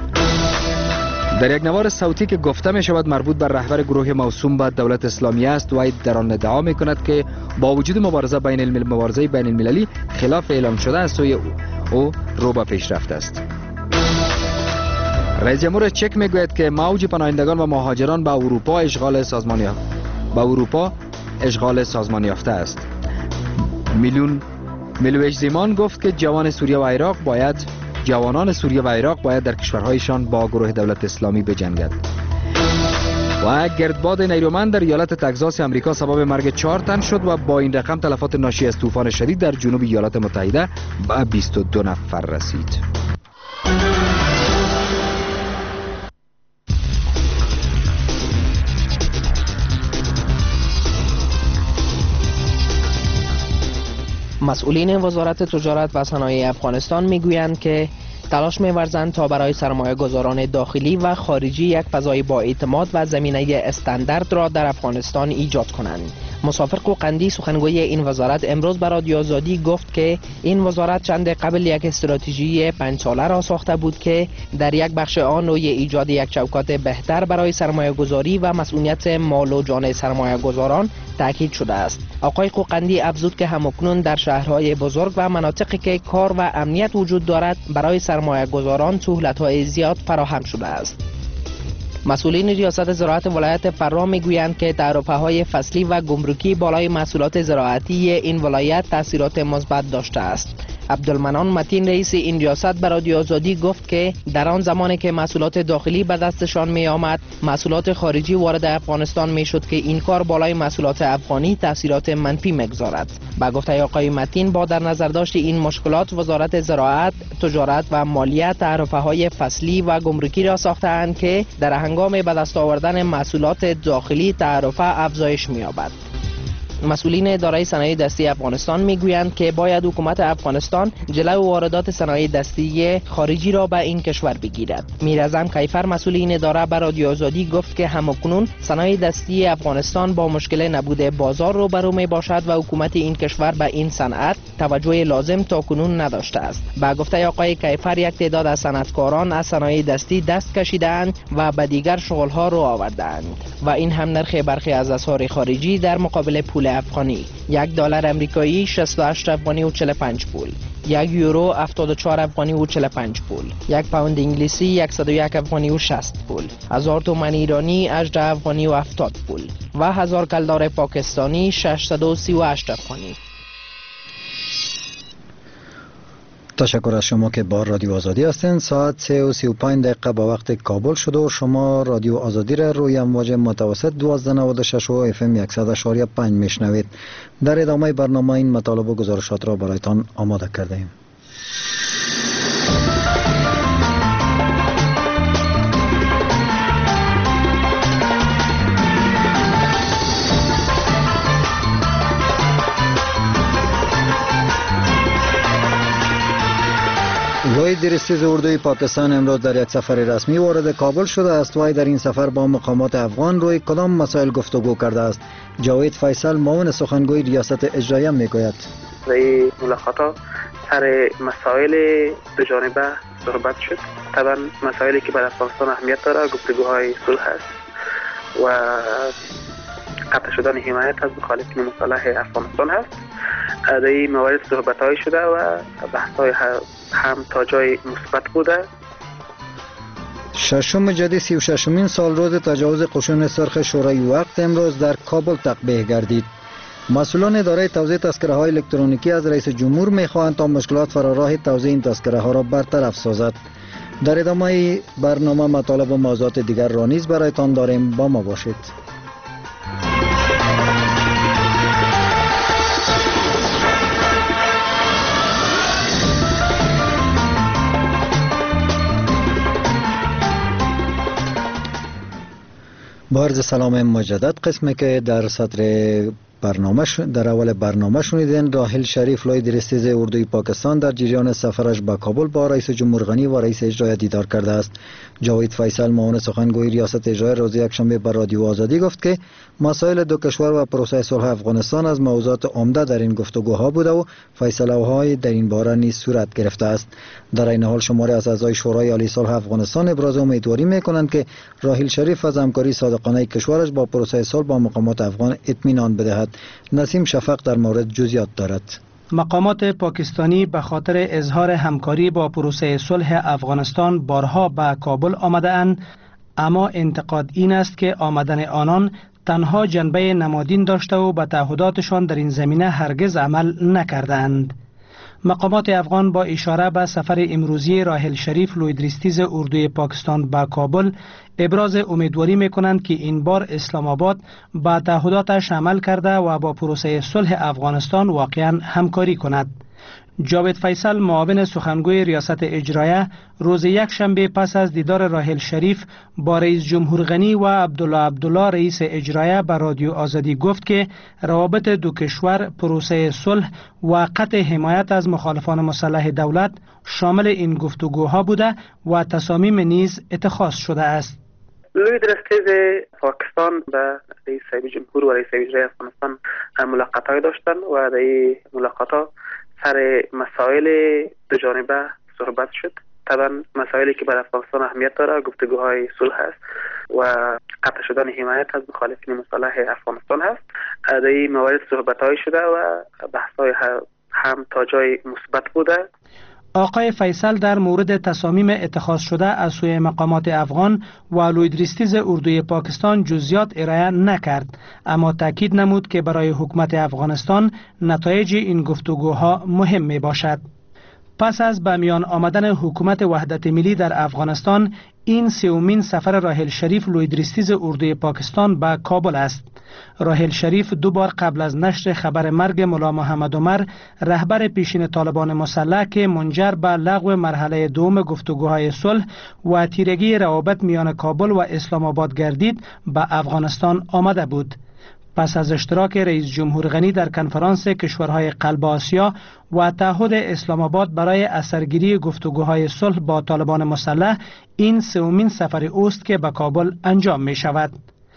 [SPEAKER 2] در یک نوار صوتی که گفته می شود مربوط بر رهبر گروه موسوم به دولت اسلامی است، وی در آن ادعا می کند که با وجود مبارزه بین الملل مبارزه بین المللی خلاف اعلام شده از سوی او, او رو به پیشرفت است. رئیس جمهور چک میگوید که موج پناهندگان و مهاجران به اروپا اشغال سازمانی به اروپا اشغال سازمانی یافته است. میلیون میلوش زیمان گفت که جوان سوریه و عراق باید جوانان سوریه و عراق باید در کشورهایشان با گروه دولت اسلامی بجنگند. و گردباد نیرومند در ایالت تگزاس امریکا سبب مرگ چهار تن شد و با این رقم تلفات ناشی از طوفان شدید در جنوب ایالات متحده به بیست و دو نفر رسید.
[SPEAKER 11] مسئولین وزارت تجارت و صنایع افغانستان میگویند که تلاش می‌ورزند تا برای سرمایه گذاران داخلی و خارجی یک فضای با اعتماد و زمینه استاندارد را در افغانستان ایجاد کنند. مسافر قوقندی سخنگوی این وزارت امروز به رادیو آزادی گفت که این وزارت چند قبل یک استراتژی پنج ساله را ساخته بود که در یک بخش آن روی ایجاد یک چوکات بهتر برای سرمایه گذاری و مسئولیت مال و جان سرمایه گذاران تاکید شده است. آقای قوقندی افزود که همکنون در شهرهای بزرگ و مناطقی که کار و امنیت وجود دارد برای سرمایه گذاران سهولت‌های زیاد فراهم شده است. مسئولین ریاست زراعت ولایت فرا میگویند که تعرفه‌های فصلی و گمرکی بالای محصولات زراعتی این ولایت تاثیرات مثبت داشته است. عبدالمنان متین رئیس این ریاست به رادیو آزادی گفت که در آن زمانی که محصولات داخلی به دستشان می آمد محصولات خارجی وارد افغانستان می شد که این کار بالای محصولات افغانی تاثیرات منفی میگذارد. با گفته آقای متین با در نظر داشت این مشکلات وزارت زراعت، تجارت و مالیه تعرفه‌های فصلی و گمرکی را ساخته‌اند که در هنگام به دست آوردن محصولات داخلی تعرفه افزایش می‌یابد. مسئولین اداره صنایع دستی افغانستان میگویند که باید حکومت افغانستان جلو واردات صنایع دستی خارجی را به این کشور بگیرد. میرزم کیفر مسئول این اداره به رادیو آزادی گفت که همکنون صنایع دستی افغانستان با مشکل نبود بازار روبرو می باشد و حکومت این کشور به این صنعت توجه لازم تاکنون نداشته است. با گفته آقای کیفر یک تعداد از صنعتکاران از صنایع دستی دست کشیده‌اند و به دیگر شغل‌ها رو آورده‌اند و این هم نرخ برخی از اسعار خارجی در مقابل پول افغانی: یک دلار آمریکایی شصت و هشت افغانی و چهل و پنج پول، یک یورو هفتاد و چهار افغانی و چهل و پنج پول، یک پوند انگلیسی صد و یک افغانی و شصت پول، هزار تومان ایرانی هجده افغانی و هفتاد پول و هزار کلدار پاکستانی ششصد و سی و هشت افغانی.
[SPEAKER 10] تشکر از شما که با رادیو آزادی هستین. ساعت سه و سی و پنج دقیقه با وقت کابل شده و شما رادیو آزادی را روی امواج متوسط دوازده نود و شش و اف ام صد و شش و پنج میشنوید. در ادامه برنامه این مطالب و گزارشات را برایتان آماده کرده ایم. لوید دریستیز اردوی پاکستان امروز در یک سفر رسمی وارد کابل شده است و در این سفر با مقامات افغان روی کدام مسائل گفتگو کرده است؟ جاوید فیصل معاون سخنگوی ریاست اجرایه میگوید.
[SPEAKER 12] در این ملاقات سر مسائل دو جانبه صحبت شد. طبعا مسائلی که برای افغانستان اهمیت داره گفتگوهای صلح است و قطع شدن حمایت از مخالفین مصالح افغانستان هست. در این موارد صحبت‌های شده و بحث‌های هم تا جای مثبت بوده.
[SPEAKER 10] ششم جدی سی و ششمین سال روز تجاوز قشون سرخ شورای وقت امروز در کابل تقبیح گردید. مسئولان اداره توزیع تذکره‌های الکترونیکی از رئیس جمهور می‌خواهند تا مشکلات فراراه توزیع این تذکره‌ها را برطرف سازد. در ادامه برنامه مطالب و موضوعات دیگر را نیز برایتان داریم، با ما باشید. با عرض سلام مجدد. قسمی که در سطر برنامه در اول برنامه شنیدین، راحل شریف لوی دریستیز اردوی پاکستان در جریان سفرش به کابل با رئیس جمهور غنی و رئیس اجرایی دیدار کرده است. جاوید فیصل معاون سخنگوی ریاست اجرایی روز یکشنبه بر رادیو آزادی گفت که مسائل دو کشور و پروسه صلح افغانستان از موضوعات عمده در این گفتگوها بوده و فیصله‌های در این باره نیز صورت گرفته است. در این حال شماری از اعضای شورای عالی صلح افغانستان ابراز امیدواری می‌کنند که راحل شریف از همکاری صادقانه کشورش با پروسه صلح با مقامات افغان اطمینان بدهد. نسیم شفق در مورد جزئیات دارد.
[SPEAKER 13] مقامات پاکستانی به خاطر اظهار همکاری با پروسه صلح افغانستان بارها به کابل آمده‌اند، اما انتقاد این است که آمدن آنان تنها جنبه نمادین داشته و به تعهداتشان در این زمینه هرگز عمل نکردند. مقامات افغان با اشاره به سفر امروزی راحل شریف لوی دریستیز اردوی پاکستان به کابل ابراز امیدواری می‌کنند که این بار اسلام آباد به تعهداتش عمل کرده و با پروسه صلح افغانستان واقعاً همکاری کند. جاوید فیصل معاون سخنگوی ریاست اجرایه روز یک شنبه پس از دیدار راحل شریف با رئیس جمهور غنی و عبدالله عبدالله رئیس اجرایه به رادیو آزادی گفت که روابط دو کشور، پروسه صلح و قطع حمایت از مخالفان مسلح دولت شامل این گفتگوها بوده و تصامیم نیز اتخاذ شده است.
[SPEAKER 12] لوی دریستیز پاکستان به رئیس جمهور و رئیس اجرایی افغانستان ملاقات‌های داشتند و در این ملاقات‌ها سر مسائل دو جانبه صحبت شد. طبعا مسائلی که برای افغانستان اهمیت داره گفتگوهای صلح است و قطع شدن حمایت از مخالفین مصالح افغانستان هست. در این موارد صحبت‌های شده و بحث‌های هم تا جای مثبت بوده.
[SPEAKER 13] آقای فیصل در مورد تصامیم اتخاذ شده از سوی مقامات افغان و لوی دریستیز اردوی پاکستان جزئیات ارائه نکرد، اما تاکید نمود که برای حکومت افغانستان نتایج این گفتگوها مهم می باشد. پس از به میان آمدن حکومت وحدت ملی در افغانستان، این سومین سفر راحل شریف لوی دریستیز اردوی پاکستان به کابل است. راحل شریف دو بار قبل از نشر خبر مرگ ملا محمد عمر رهبر پیشین طالبان مسلح که منجر به لغو مرحله دوم گفتگوهای صلح و تیرگی روابط میان کابل و اسلام آباد گردید به افغانستان آمده بود. پس از اشتراک رئیس جمهور غنی در کنفرانس کشورهای قلب آسیا و تعهد اسلام آباد برای اثرگیری گفتگوهای صلح با طالبان مسلح، این سومین سفر اوست که به کابل انجام می شود.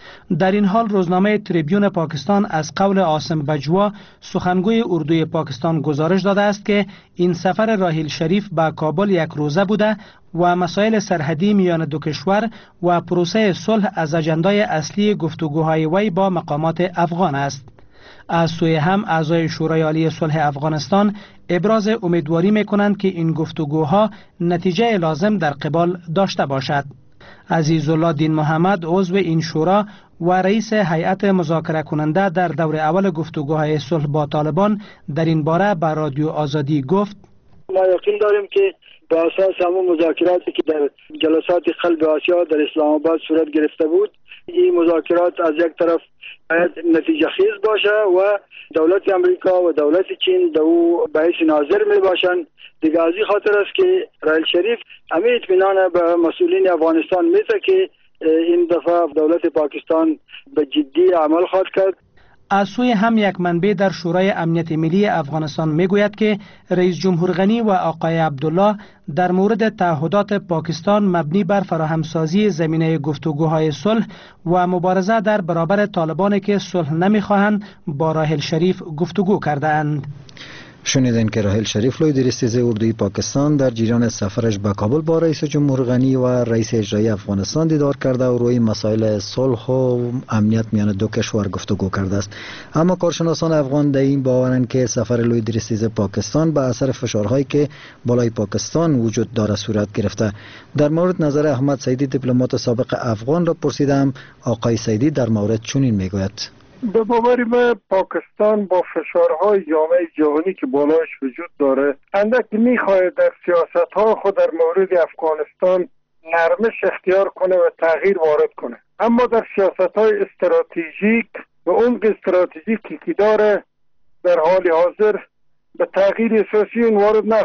[SPEAKER 13] در این حال روزنامه تریبیون پاکستان از قول عاصم بجوا، سخنگوی اردوی پاکستان، گزارش داده است که این سفر راحیل شریف به کابل یک روزه بوده و مسائل سرحدی میان دو کشور و پروسه صلح از اجندای اصلی گفتگوهای وی با مقامات افغان است. از سوی هم اعضای شورای عالی صلح افغانستان ابراز امیدواری می‌کنند که این گفتگوها نتیجه لازم در قبال داشته باشد. عزیزالله دین محمد، عضو این شورا و رئیس هیئت مذاکره کننده در دور اول گفتگوهای صلح با طالبان، در این باره به رادیو آزادی گفت:
[SPEAKER 14] ما یقین داریم که به اساس همون مذاکراتی که در جلسات قلب آسیا در اسلام آباد صورت گرفته بود، این مذاکرات از یک طرف باید نتیجه خیز باشه و دولت امریکا و دولت چین در او به حیث ناظر می باشند. دیگه از این خاطر است که راحیل شریف همه اطمینان به مسئولین افغانستان میده که این دفعه دولت پاکستان به جدی عمل خواهد کرد.
[SPEAKER 13] از سوی هم یک منبع در شورای امنیت ملی افغانستان میگوید که رئیس جمهور غنی و آقای عبدالله در مورد تعهدات پاکستان مبنی بر فراهمسازی زمینه گفتگوهای صلح و مبارزه در برابر طالبانی که صلح نمیخواهند با راحیل شریف گفتگو کردند.
[SPEAKER 10] شنیدین که راحیل شریف لوی درستیز اردوی پاکستان در جریان سفرش به کابل با رئیس جمهور غنی و رئیس اجرایی افغانستان دیدار کرده و روی مسائل صلح و امنیت میان دو کشور گفتگو کرده است. اما کارشناسان افغان در این باورند که سفر لوی درستیز پاکستان به اثر فشارهایی که بالای پاکستان وجود داره صورت گرفته. در مورد نظر احمد سیدی، دیپلمات سابق افغان، را پرسیدم. آقای سیدی در مورد چنین میگوید:
[SPEAKER 15] به باور من پاکستان با فشارهای جامعه جهانی که بالایش وجود داره اندک میخواهد در سیاستها خود در مورد افغانستان نرمش اختیار کنه و تغییر وارد کنه، اما در سیاستهای استراتژیک و عمق استراتژیکی که داره در حال حاضر به تغییر اساسی این وارد نخ...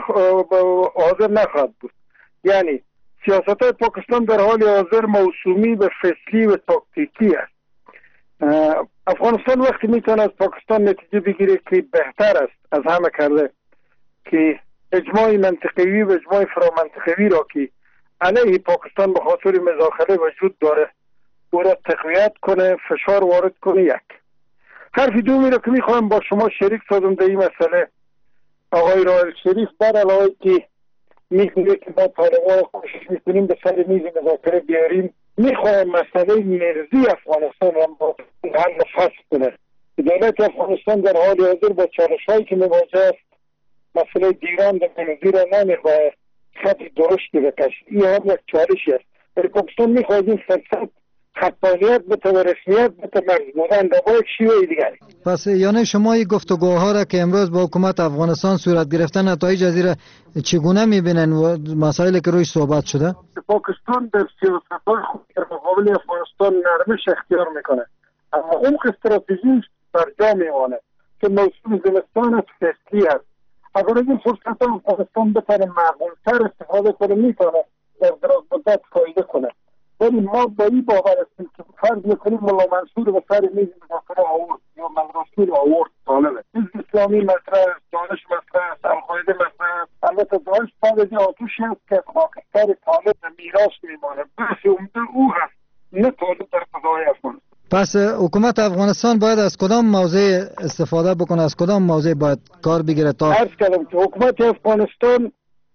[SPEAKER 15] حاضر نخواهد بود. یعنی سیاستهای پاکستان در حال حاضر موسومی به فصلی و تاکتیکی است. افغانستان وقتی میتونه از پاکستان نتیجه بگیره که بهتر است از همه کرده که اجماع منطقوی و اجماع فرامنطقوی را که علیه پاکستان به خاطر مداخله وجود داره او را تقویت کنه، فشار وارد کنه. یک حرف دومی را که میخوایم با شما شریک سازم در این مسئله، آقای راحیل شریف بر علاوه که میگه که با طالبان کوشش میکنیم به سر میز مذاکره بیاریم، میخواهم مسئله مرزی افغانستان را با حل فصل کنه. دولت افغانستان در حال حاضر با چالش‌هایی که مواجه است، مسئله دیران در مرزی را نمیخواهد خط درشتی بکشد. این هم یک چالشی است. ولی پاکستان میخواهد این فرصت حقانیت بته و رسمیت بته مرز بودن با یک شیوه دیگری.
[SPEAKER 10] پس یعنی شما این گفتگوها را که امروز با حکومت افغانستان صورت گرفته، نتایج از این چگونه میبینن و مسائلی که رویش صحبت شده؟
[SPEAKER 15] پاکستان در سیاست‌های خود در مقابل افغانستان نرمش اختیار میکنه، اما عمق استراتژیش بر جا میمانه که موسم زمستان از فصلی است. اگر این فرصت افغانستان بتونه معقول‌تر استفاده کنه میتونه در دراز مدت فایده کنه. ولی ما با این باور هستیم که فرض میکنیم ملا منصور به سر میز مذاکره آورد یا مدرسول آورد طالبه، حزب اسلامی مطرح است، داعش مطرح است، القاعده مطرح است. البته داعش بعد از این آتشی است که خاکستر طالب میراث میمانه. بحث عمده او هست، نه طالب در فضای افغانستان.
[SPEAKER 10] پس حکومت افغانستان باید از کدام موضع استفاده بکنه، از کدام موضع باید کار بگیره تا
[SPEAKER 15] عرض کردم که حکومت افغانستان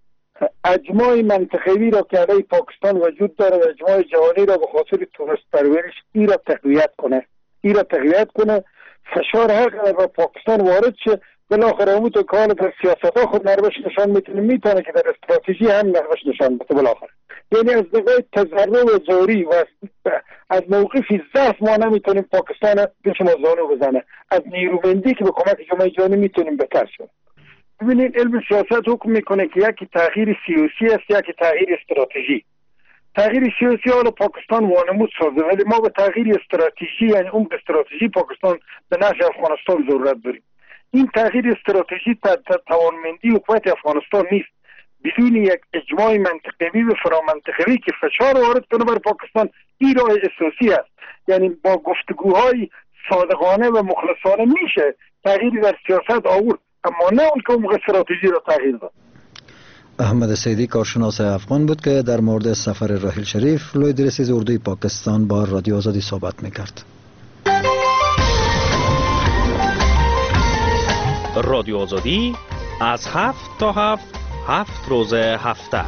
[SPEAKER 15] اجماع منطقوی را که علیه پاکستان وجود داره و اجماع جهانی را به خاطر توریست پرورش ای را تقویت کنه ای را تقویت کنه فشار هر قدر به پاکستان وارد شه، بالاخره همون تو کار در سیاست ها خود نرمش نشان میتونه میتونه که در استراتژی هم نرمش نشان بده بالاخره. یعنی از نگاه تضرع و زوری و از موقفی ضعف ما نمیتونیم پاکستان پیش ما زانو بزنه، از نیرومندی که به کمک جامعه جهانی میتونیم بهتر شد. ببینید علم سیاست حکم میکنه که یکی تغییر سیاسی است، یکی تغییر استراتژی. تغییر سیاسی حالا پاکستان وانمود سازه، ولی ما به تغییر استراتژی یعنی اون استراتژی پاکستان به نفع افغانستان ضرورت داریم. این تغییر استراتژی توانمندی حکومت افغانستان نیست. بدون یک اجماع منطقوی و فرامنطقوی که فشار وارد کنه بر پاکستان، این راه اساسی است. یعنی با گفتگوهای صادقانه و مخلصانه میشه تغییری در سیاست آورد، اما نه اون که اون استراتژی رو تغییر داد.
[SPEAKER 10] احمد سیدی کارشناس افغان بود که در مورد سفر راحیل شریف لوی درسیز اردوی پاکستان با رادیو آزادی صحبت میکرد.
[SPEAKER 16] رادیو آزادی از هفت تا هفت هفت روز هفته.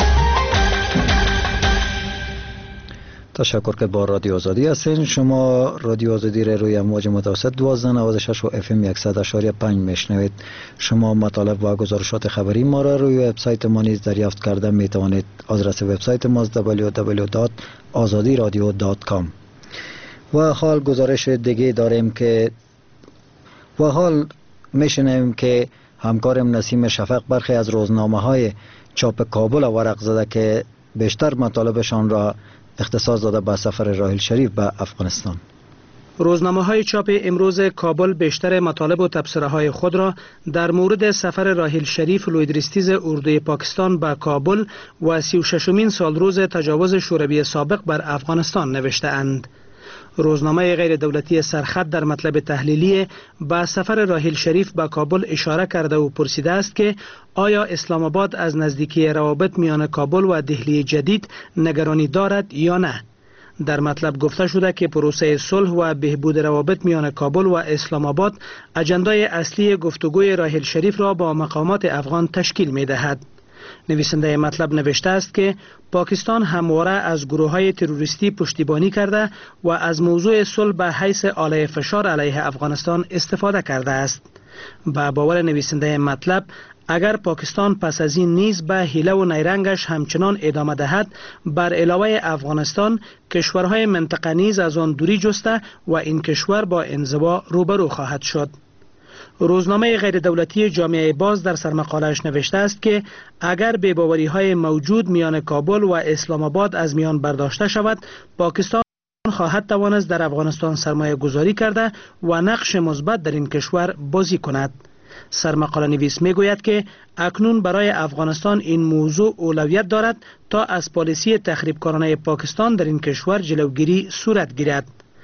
[SPEAKER 10] تشکر که با رادیو آزادی هستین. شما رادیو آزادی را روی امواج متوسط دوازده نود و شش و اف ام صد و پنج میشنوید. شما مطالب و گزارشات خبری ما را روی وبسایت ما نیز دریافت کرده می توانید. آدرس وبسایت ما دبلیو دبلیو دبلیو دات آزادی رادیو دات کام. و حال گزارش دیگه داریم که و حال میشنویم که همکارم نسیم شفق برخی از روزنامه‌های چاپ کابل ورق زده که بیشتر مطالبشان را اختصاص داده به سفر راحیل شریف به افغانستان.
[SPEAKER 13] روزنامه‌های چاپ امروز کابل بیشتر مطالب و تبصره‌های خود را در مورد سفر راحیل شریف لویدریستیز اردوی پاکستان به کابل و سی و ششمین سالروز تجاوز شوروی سابق بر افغانستان نوشته‌اند. روزنامه غیر دولتی سرخط در مطلب تحلیلی به سفر راحیل شریف به کابل اشاره کرده و پرسیده است که آیا اسلام آباد از نزدیکی روابط میان کابل و دهلی جدید نگرانی دارد یا نه؟ در مطلب گفته شده که پروسه صلح و بهبود روابط میان کابل و اسلام آباد اجندای اصلی گفتگوی راحیل شریف را با مقامات افغان تشکیل می دهد. نویسنده مطلب نوشته است که پاکستان همواره از گروه‌های تروریستی پشتیبانی کرده و از موضوع صلح به حیث آله فشار علیه افغانستان استفاده کرده است. با باور نویسنده مطلب اگر پاکستان پس از این نیز به حیله و نیرنگش همچنان ادامه دهد، بر علاوه افغانستان کشورهای منطقه نیز از آن دوری جسته و این کشور با انزوا روبرو خواهد شد. روزنامه غیر دولتی جامعه باز در سرمقاله‌اش نوشته است که اگر بی‌باوری‌های موجود میان کابل و اسلام آباد از میان برداشته شود، پاکستان خواهد توانست در افغانستان سرمایه گذاری کرده و نقش مثبت در این کشور بازی کند. سرمقاله نویس می گوید که اکنون برای افغانستان این موضوع اولویت دارد تا از پالیسی تخریبکارانه پاکستان در این کشور جلوگیری صورت گیرد.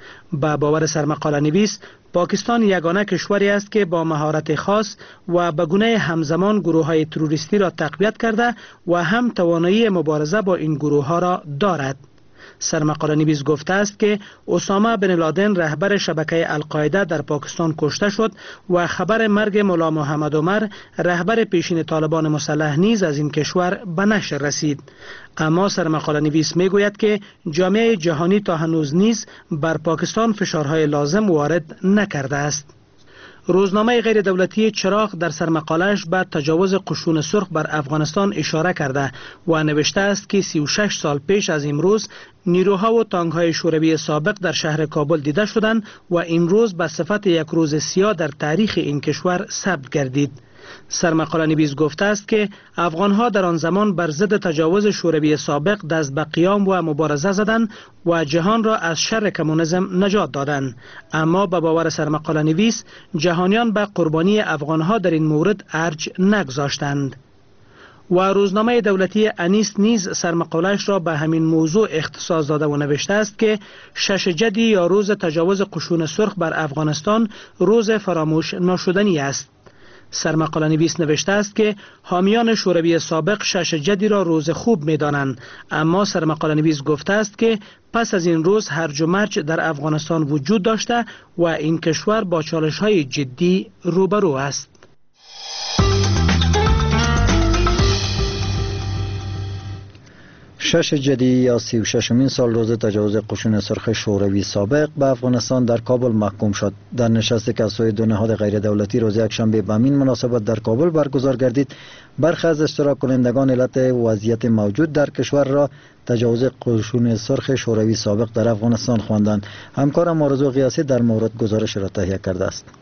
[SPEAKER 13] با باور سرمقاله نویس پاکستان یگانه کشوری است که با مهارت خاص و به گونه همزمان گروه‌های تروریستی را تقویت کرده و هم توانایی مبارزه با این گروه‌ها را دارد. سرمقاله نویس گفته است که اسامه بن لادن رهبر شبکه القاعده در پاکستان کشته شد و خبر مرگ مولا محمد عمر رهبر پیشین طالبان مسلح نیز از این کشور به نشر رسید. اما سرمقاله نویس می گوید که جامعه جهانی تا هنوز نیز بر پاکستان فشارهای لازم وارد نکرده است. روزنامه غیر دولتی چراغ در سرمقاله‌اش به تجاوز قشون سرخ بر افغانستان اشاره کرده و نوشته است که سی و شش سال پیش از امروز نیروها و تانک‌های شوروی سابق در شهر کابل دیده شدند و امروز به صفت یک روز سیاه در تاریخ این کشور ثبت گردید. سرمقاله نویس گفته است که افغانها در آن زمان بر ضد تجاوز شوروی سابق دست به قیام و مبارزه زدند و جهان را از شر کمونیسم نجات دادند، اما به باور سرمقاله نویس جهانیان به قربانی افغانها در این مورد ارج نگذاشتند. و روزنامه دولتی انیس نیز سرمقاله‌اش را به همین موضوع اختصاص داده و نوشته است که شش جدی یا روز تجاوز قشون سرخ بر افغانستان روز فراموش ناشدنی است. سرمقاله نویس نوشته است که حامیان شوروی سابق شش جدی را روز خوب می دانند، اما سرمقاله نویس گفته است که پس از این روز هرج و مرج در افغانستان وجود داشته و این کشور با چالش های جدی روبرو است.
[SPEAKER 10] شش جدی یا سی و ششمین سال روز تجاوز قشون سرخ شوروی سابق به افغانستان در کابل محکوم شد. در نشستی که از سوی دو نهاد غیر دولتی روز یکشنبه به همین مناسبت در کابل برگزار گردید، برخی از اشتراک کنندگان علت وضعیت موجود در کشور را تجاوز قشون سرخ شوروی سابق در افغانستان خواندند. همکارم آرزو قیاسی در مورد گزارش را تهیه کرده است.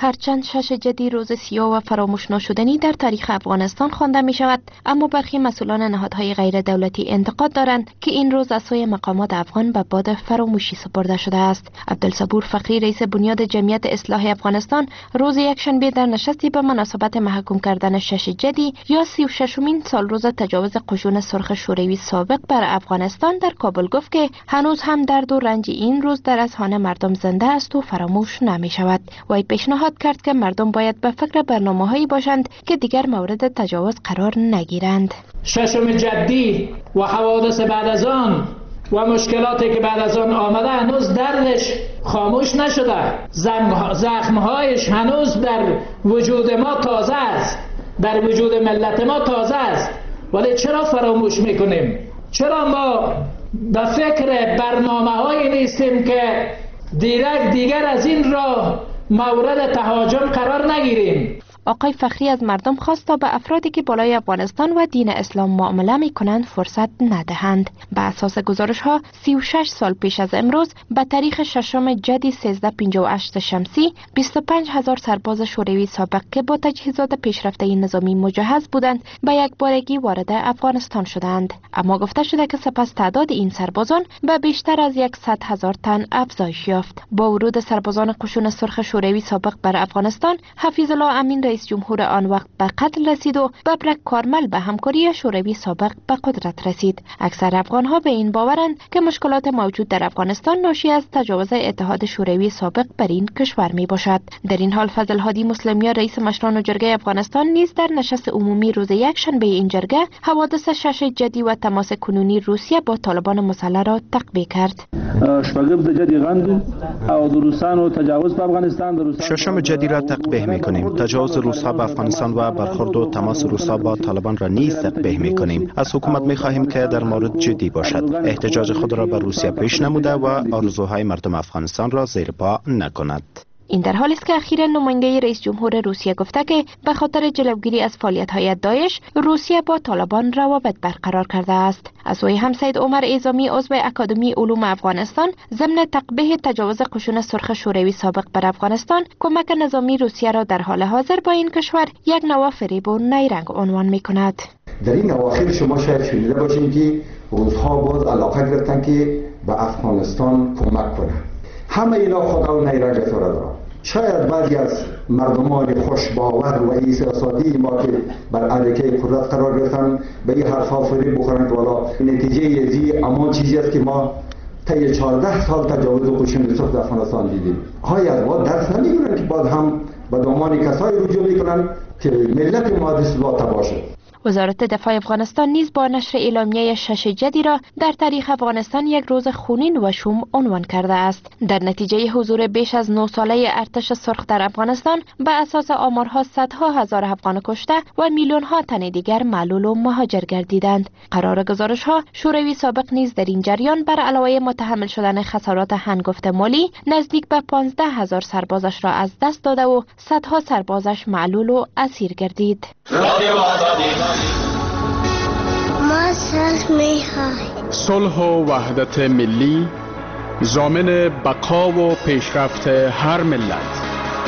[SPEAKER 17] هرچند شش جدی روز سیاه و فراموش نشدنی در تاریخ افغانستان خوانده می شود، اما برخی مسئولان نهادهای غیر دولتی انتقاد دارند که این روز از سوی مقامات افغان به باد فراموشی سپرده شده است. عبدالصبور فقری رئیس بنیاد جمعیت اصلاح افغانستان روز یکشنبه در نشستی به مناسبت محکوم کردن شش جدی یا سی و ششمین سال روز تجاوز قشون سرخ شوروی سابق بر افغانستان در کابل گفت که هنوز هم درد و رنج این روز در اذهان مردم زنده است و فراموش نمی شود. وی پیشنهاد کرد که مردم باید به فکر برنامه‌هایی باشند که دیگر مورد تجاوز قرار نگیرند.
[SPEAKER 18] ششم جدی و حوادث بعد از آن و مشکلاتی که بعد از آن آمده هنوز دردش خاموش نشده، زخمهایش هنوز در وجود ما تازه است، در وجود ملت ما تازه است. ولی چرا فراموش میکنیم؟ چرا ما به فکر برنامه هایی نیستیم که دیگر دیگر از این راه مورد تهاجم قرار نگیریم؟
[SPEAKER 17] آقای فخری از مردم خواست تا به افرادی که بالای افغانستان و دین اسلام معامله می کنند فرصت ندهند. به اساس گزارش ها سی و شش سال پیش از امروز به تاریخ ششم جدی سیزده پنجاه و هشت شمسی بیست و پنج هزار سرباز شوروی سابق که با تجهیزات پیشرفته نظامی مجهز بودند به یک بارگی وارد افغانستان شدند. اما گفته شده که سپس تعداد این سربازان به بیشتر از صد هزار تن افزایش یافت. با ورود سربازان قشون سرخ شوروی سابق بر افغانستان، حفیظ الله امین رئیس جمهور آن وقت به قتل رسید و ببرک کارمل به همکاری شوروی سابق به قدرت رسید. اکثر افغانها به این باورند که مشکلات موجود در افغانستان ناشی از تجاوز اتحاد شوروی سابق بر این کشور می باشد. در این حال فضل هادی مسلمیان رئیس مشران جرگه افغانستان نیز در نشست عمومی روز یکشنبه این جرگه حوادث شش جدی و تماس کنونی روسیه با طالبان مسلح را تقبیح کرد.
[SPEAKER 19] ششم جدی را تقبیح می کنیم. تجاوز روس‌ها به افغانستان و برخورد و تماس روس‌ها با طالبان را نیز تقبیح می کنیم. از حکومت می خواهیم که در مورد جدی باشد، احتجاج خود را به روسیه پیش نموده و آرزوهای مردم افغانستان را زیر پا نکند.
[SPEAKER 17] این در حالی است که اخیراً نماینده رئیس جمهور روسیه گفته که به خاطر جلوگیری از فعالیت‌های داعش روسیه با طالبان روابط برقرار کرده است. از سوی هم سید عمر اعظامی عضو اکادمی علوم افغانستان ضمن تقبیح تجاوز قشون سرخ شوروی سابق بر افغانستان، کمک نظامی روسیه را در حال حاضر با این کشور یک نوع فریب و نیرنگ عنوان می‌کند.
[SPEAKER 20] در این اواخر شما شاید شنیده باشید که روزها باز علاقه گرفتن که به افغانستان کمک کنند. همه اینا خدا و نیرنگ دارد. شاید بعضی از مردمان خوشباور و این سیاساتی ما که بر علیه قدرت قرار گرفتن به این حرفا فریب بخورند که والا نتیجه ازی اما چیزی است که ما طی چهارده سال تجاوز و قشون سرخ در افغانستان دیدیم. های از ما درس نمیگیرند که بعد هم به دامان کسایی رجوع میکنند که ملت ما دستور تباه شد.
[SPEAKER 17] وزارت دفاع افغانستان نیز با نشر اعلامیه شش جدی را در تاریخ افغانستان یک روز خونین و شوم عنوان کرده است. در نتیجه حضور بیش از نه ساله ارتش سرخ در افغانستان به اساس آمارها صدها هزار افغان کشته و میلیون ها تن دیگر معلول و مهاجر گردیدند. قرار گزارش ها شوروی سابق نیز در این جریان بر علاوه متحمل شدن خسارات هنگفت مالی نزدیک به پانزده هزار سربازش را از دست داده و صدها سربازش معلول و اسیر گردید.
[SPEAKER 21] ما صلح می‌خواهیم.
[SPEAKER 22] صلح و وحدت ملی ضامن بقا و پیشرفت هر ملت.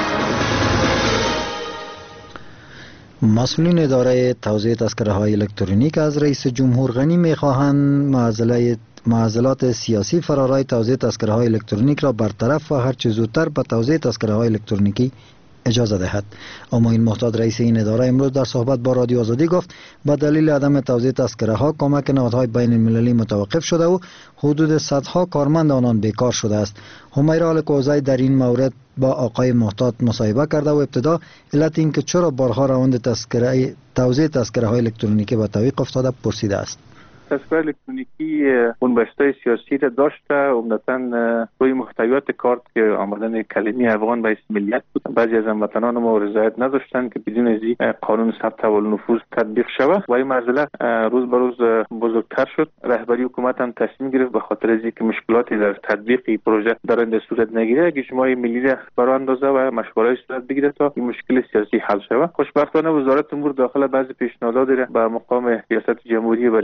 [SPEAKER 10] مسئولین اداره توزیع تذکره‌های الکترونیک از رئیس جمهور غنی می‌خواهند معضله معضلات سیاسی فرارای توزیع تذکره‌های الکترونیک را برطرف و هر چه زودتر به توزیع تذکره‌های الکترونیکی اجازه دهد. اما این محتاط رئیس این اداره امروز در صحبت با رادیو آزادی گفت به دلیل عدم توزیع تذکره ها کمک نهادهای بین المللی متوقف شده و حدود صدها کارمند آنان بیکار شده است. همیرا الکوزی در این مورد با آقای محتاط مصاحبه کرده و ابتدا علت این که چرا بارها روند تذکره توزیع تذکره های الکترونیکی به تعویق افتاده پرسیده است.
[SPEAKER 23] تذکره الکترونیکی بنبستای سیاسی را داشته، عمدتاً روی محتویات کارت که آمدن کلمه افغان به اسم ملیت بود. بعضی از هموطنان ما رضایت نداشتند که بدون از قانون ثبت اول نفوذ تطبیق شود و این مسئله روز به روز بزرگتر شد. رهبری حکومت هم تصمیم گرفت به خاطر از اینکه مشکلاتی در تطبیق این پروژه در آینده صورت نگیره، اجماع ملی را برآورده اندازه و مشوره‌ای صورت بگیره تا این مشکل سیاسی حل شود. خوشبختانه وزارت امور داخله بعضی پیشنهادات را به مقام ریاست جمهوری و ریاست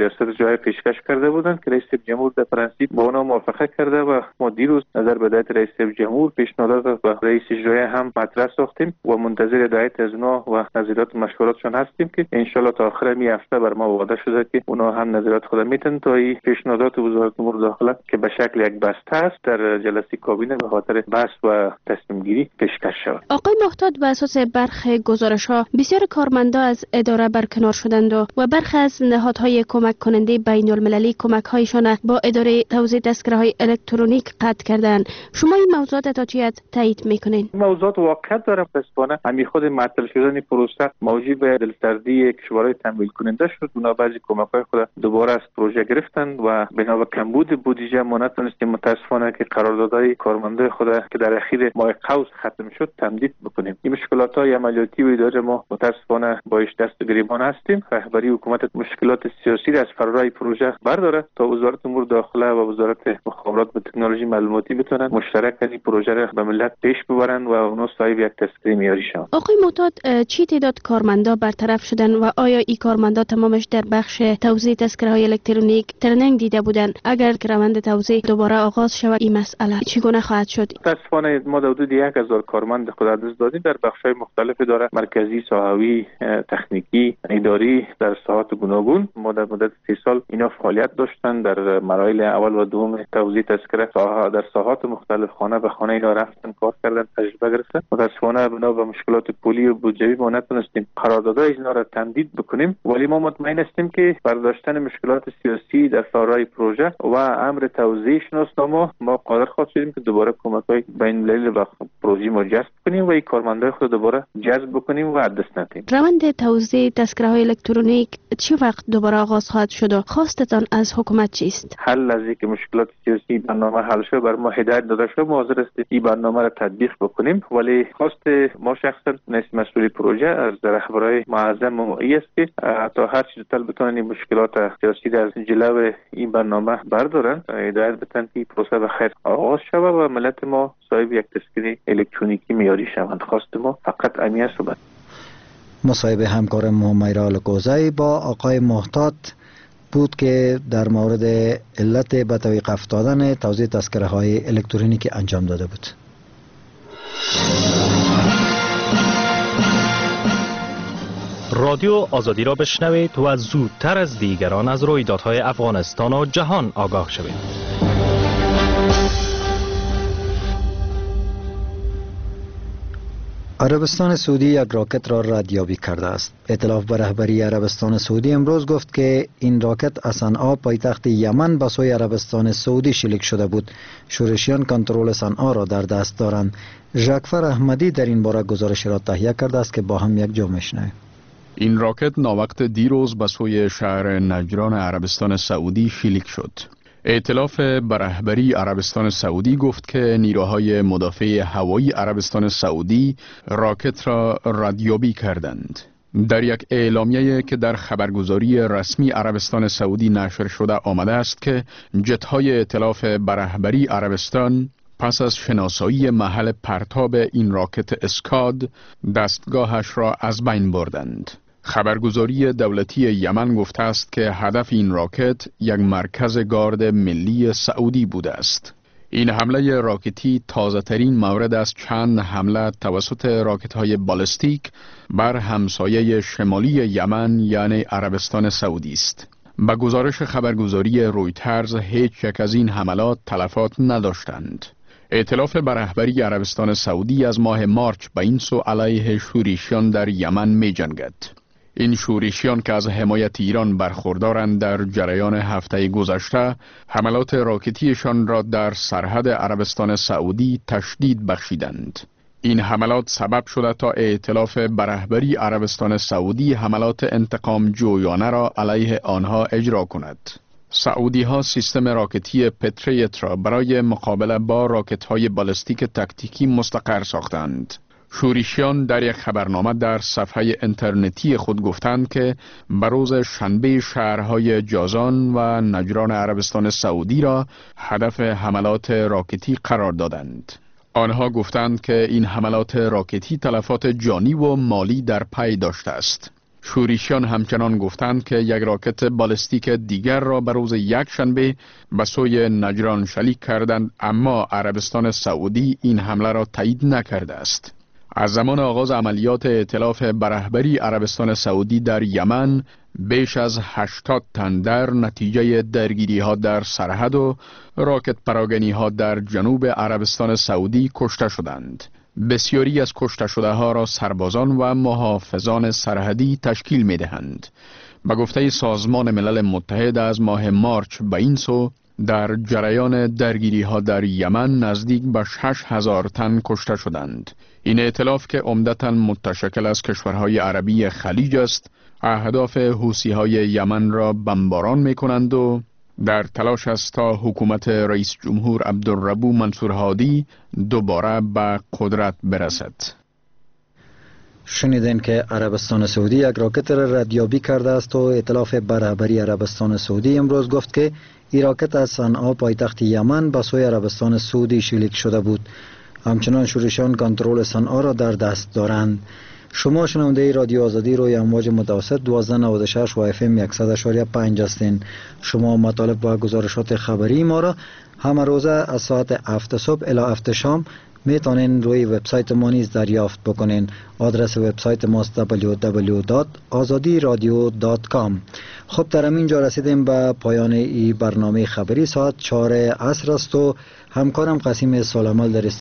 [SPEAKER 23] اجرای پیشکش کرده بودند که رئیس جمهور در پرانسیپ با اونا موافقه کرده و ما دیروز نظر به هدایت رئیس جمهور پیشنهادات و رئیس اجرایی هم مطرح ساختیم و منتظر هدایت از اونا و نظریات و مشوراتشون هستیم که ان شاء الله تا آخر می هفته بر ما وعده شده که اونا هم نظریات خود میتن تا این پیشنهادات وزارت امور داخله که به شکل یک بسته است در جلسه کابینه به خاطر بحث و تصمیم گیری پیشکش شود.
[SPEAKER 3] آقای محتاط، به اساس برخی گزارش‌ها بسیار کارمندا از اداره برکنار شدند و برخی از نهادهای کمک کننده بین المللی کمک‌هایشان با اداره توزیع تذکره‌های الکترونیک قطع کردند. شما این موضوعات تا چه حد تایید می‌کنین؟
[SPEAKER 23] موضوعات واقعیت داره. متأسفانه همین خود معطل شدن پروسه موجب دلسردی کشورهای تمویل کننده شد. اونا بعضی کمک‌های خود دوباره از پروژه گرفتند و بنا به کمبود بودجه ما نتونستیم متأسفانه که قراردادهای کارمندای خود که در اخیر ماه قوس ختم شد تمدید بکنیم. این مشکلات‌های عملیاتی و اداره ما متأسفانه باش دست گریبان هستیم. رهبری حکومت مشکلات سیاسی را از فرارای پروژه برداره تا وزارت امور داخله و وزارت مخابرات و تکنولوژی معلوماتی بتونن مشترک این پروژه را به ملت پیش ببرن و اونها صاحب یک تذکره معیاری شوند.
[SPEAKER 3] آقای معتاد، چی تعداد کارمندا برطرف شدن و آیا این کارمندا تمامش در بخش توزیع تذکره‌های الکترونیک ترنینگ دیده بودند؟ اگر روند توزیع دوباره آغاز شود این مسئله چگونه خواهد شد؟
[SPEAKER 23] متأسفانه ما حدود یک هزار کارمند خود از دست دادیم در بخش‌های مختلف اداره مرکزی، ساحوی، تکنیکی، اداری در ساحات گوناگون. ما در مدت سی سال اینا فعالیت داشتن در مراحل اول و دوم توزیع تذکره در ساحات مختلف خانه به خانه اینا رفتن کار کردن تجربه گرفتن. متأسفانه بنا به مشکلات پولی و بودجه‌ای ما نتونستیم قراردادهای اینا را تمدید بکنیم، ولی ما مطمئن هستیم که برداشتن مشکلات سیاسی در فرای پروژه و امر توزیع شناسنامه ما قادر خواهد شدیم که دوباره کمک‌های بین‌المللی و پروژه ما جذب کنیم و این کارمندای خود دوباره جذب بکنیم و دست ندیم.
[SPEAKER 3] روند توزیع تذکره‌های الکترونیک چه وقت دوباره آغاز خواهد شد و خواستتان از حکومت چیست؟
[SPEAKER 23] حل از اینکه مشکلات سیاسی برنامه حل شد بر ما هدایت داده شد، ما حاضر هستیم این برنامه را تطبیق بکنیم، ولی خواست ما شخصا نسبت مسئول پروژه از رهبرای معظم ای است که تا هر چیز تل بتونن این مشکلات سیاسی در جلو این برنامه بردارن، هدایت بدن که پروسه به خیر آغاز شود و ملت ما صاحب یک تذکره الکترونیکی معیاری شوند. خواست ما فقط همین است.
[SPEAKER 10] مصاحبه همکار مهمیرا الکوزی با آقای محتاط بود که در مورد علت به توقف دادن توزیع تذکره های الکترونیکی انجام داده بود.
[SPEAKER 16] رادیو آزادی را بشنوید و زودتر از دیگران از رویدادهای افغانستان و جهان آگاه شوید.
[SPEAKER 10] عربستان سعودی یک راکت را ردیابی کرده است. ائتلاف به رهبری عربستان سعودی امروز گفت که این راکت از صنعا پایتخت یمن به سوی عربستان سعودی شلیک شده بود. شورشیان کنترل صنعا را در دست دارند. ژاکفر احمدی در این باره گزارش را تهیه کرده است که با هم یک جا میشنویم.
[SPEAKER 22] این راکت ناوقت دیروز به سوی شهر نجران عربستان سعودی شلیک شد. ائتلاف به رهبری عربستان سعودی گفت که نیروهای مدافع هوایی عربستان سعودی راکت را ردیابی کردند. در یک اعلامیه که در خبرگزاری رسمی عربستان سعودی نشر شده آمده است که جت‌های ائتلاف به رهبری عربستان پس از شناسایی محل پرتاب این راکت اسکاد دستگاهش را از بین بردند. خبرگزاری دولتی یمن گفته است که هدف این راکت یک مرکز گارد ملی سعودی بوده است. این حمله راکتی تازه ترین مورد از چند حمله توسط راکت های بالستیک بر همسایه شمالی یمن یعنی عربستان سعودی است. به گزارش خبرگزاری رویترز هیچ یک از این حملات تلفات نداشتند. ائتلاف به رهبری عربستان سعودی از ماه مارچ به این سو علیه شورشیان در یمن می جنگد. این شورشیان که از حمایت ایران برخوردارند در جریان هفته گذشته حملات راکتیشان را در سرحد عربستان سعودی تشدید بخشیدند. این حملات سبب شده تا ائتلاف به رهبری عربستان سعودی حملات انتقام جویانه را علیه آنها اجرا کند. سعودی ها سیستم راکتی پتریت را برای مقابله با راکت های بالستیک تاکتیکی مستقر ساختند. شورشیان در یک خبرنامه در صفحه اینترنتی خود گفتند که به روز شنبه شهرهای جازان و نجران عربستان سعودی را هدف حملات راکتی قرار دادند. آنها گفتند که این حملات راکتی تلفات جانی و مالی در پی داشته است. شوریشیان همچنان گفتند که یک راکت بالستیک دیگر را به روز یک شنبه به سوی نجران شلیک کردند، اما عربستان سعودی این حمله را تایید نکرده است. از زمان آغاز عملیات ائتلاف به رهبری عربستان سعودی در یمن بیش از هشتاد تن در نتیجه درگیری ها در سرحد و راکت پراگنی ها در جنوب عربستان سعودی کشته شدند. بسیاری از کشته شده ها را سربازان و محافظان سرحدی تشکیل می دهند. به گفته سازمان ملل متحد از ماه مارچ به این سو در جریان درگیری ها در یمن نزدیک به شش هزار تن کشته شدند. این ائتلاف که عمدتاً متشکل از کشورهای عربی خلیج است، اهداف حوثی های یمن را بمباران می کنند و در تلاش است تا حکومت رئیس جمهور عبدالربو منصور هادی دوباره به قدرت برسد.
[SPEAKER 10] شنیدین که عربستان سعودی یک راکت را ردیابی کرده است و ائتلاف به رهبری عربستان سعودی امروز گفت که این راکت از صنعا پایتخت یمن به سوی عربستان سعودی شلیک شده بود. همچنان شورشیان کنترل صنعا را در دست دارند. شما شنونده رادیو آزادی روی امواج متوسط دوازده نود و شش و اف ام صد و یک و پنج هستین. شما مطالب و گزارشات خبری ما را همه روزه از ساعت هفت صبح الی هفت شام میتونین روی وبسایت ما نیز دریافت بکنین. آدرس وبسایت ماست دبلیو دبلیو دات آزادی رادیو دات کام. خب در همین جا رسیدیم به پایان این برنامه خبری. ساعت چهار عصر است و همکارم قاسم سالمال در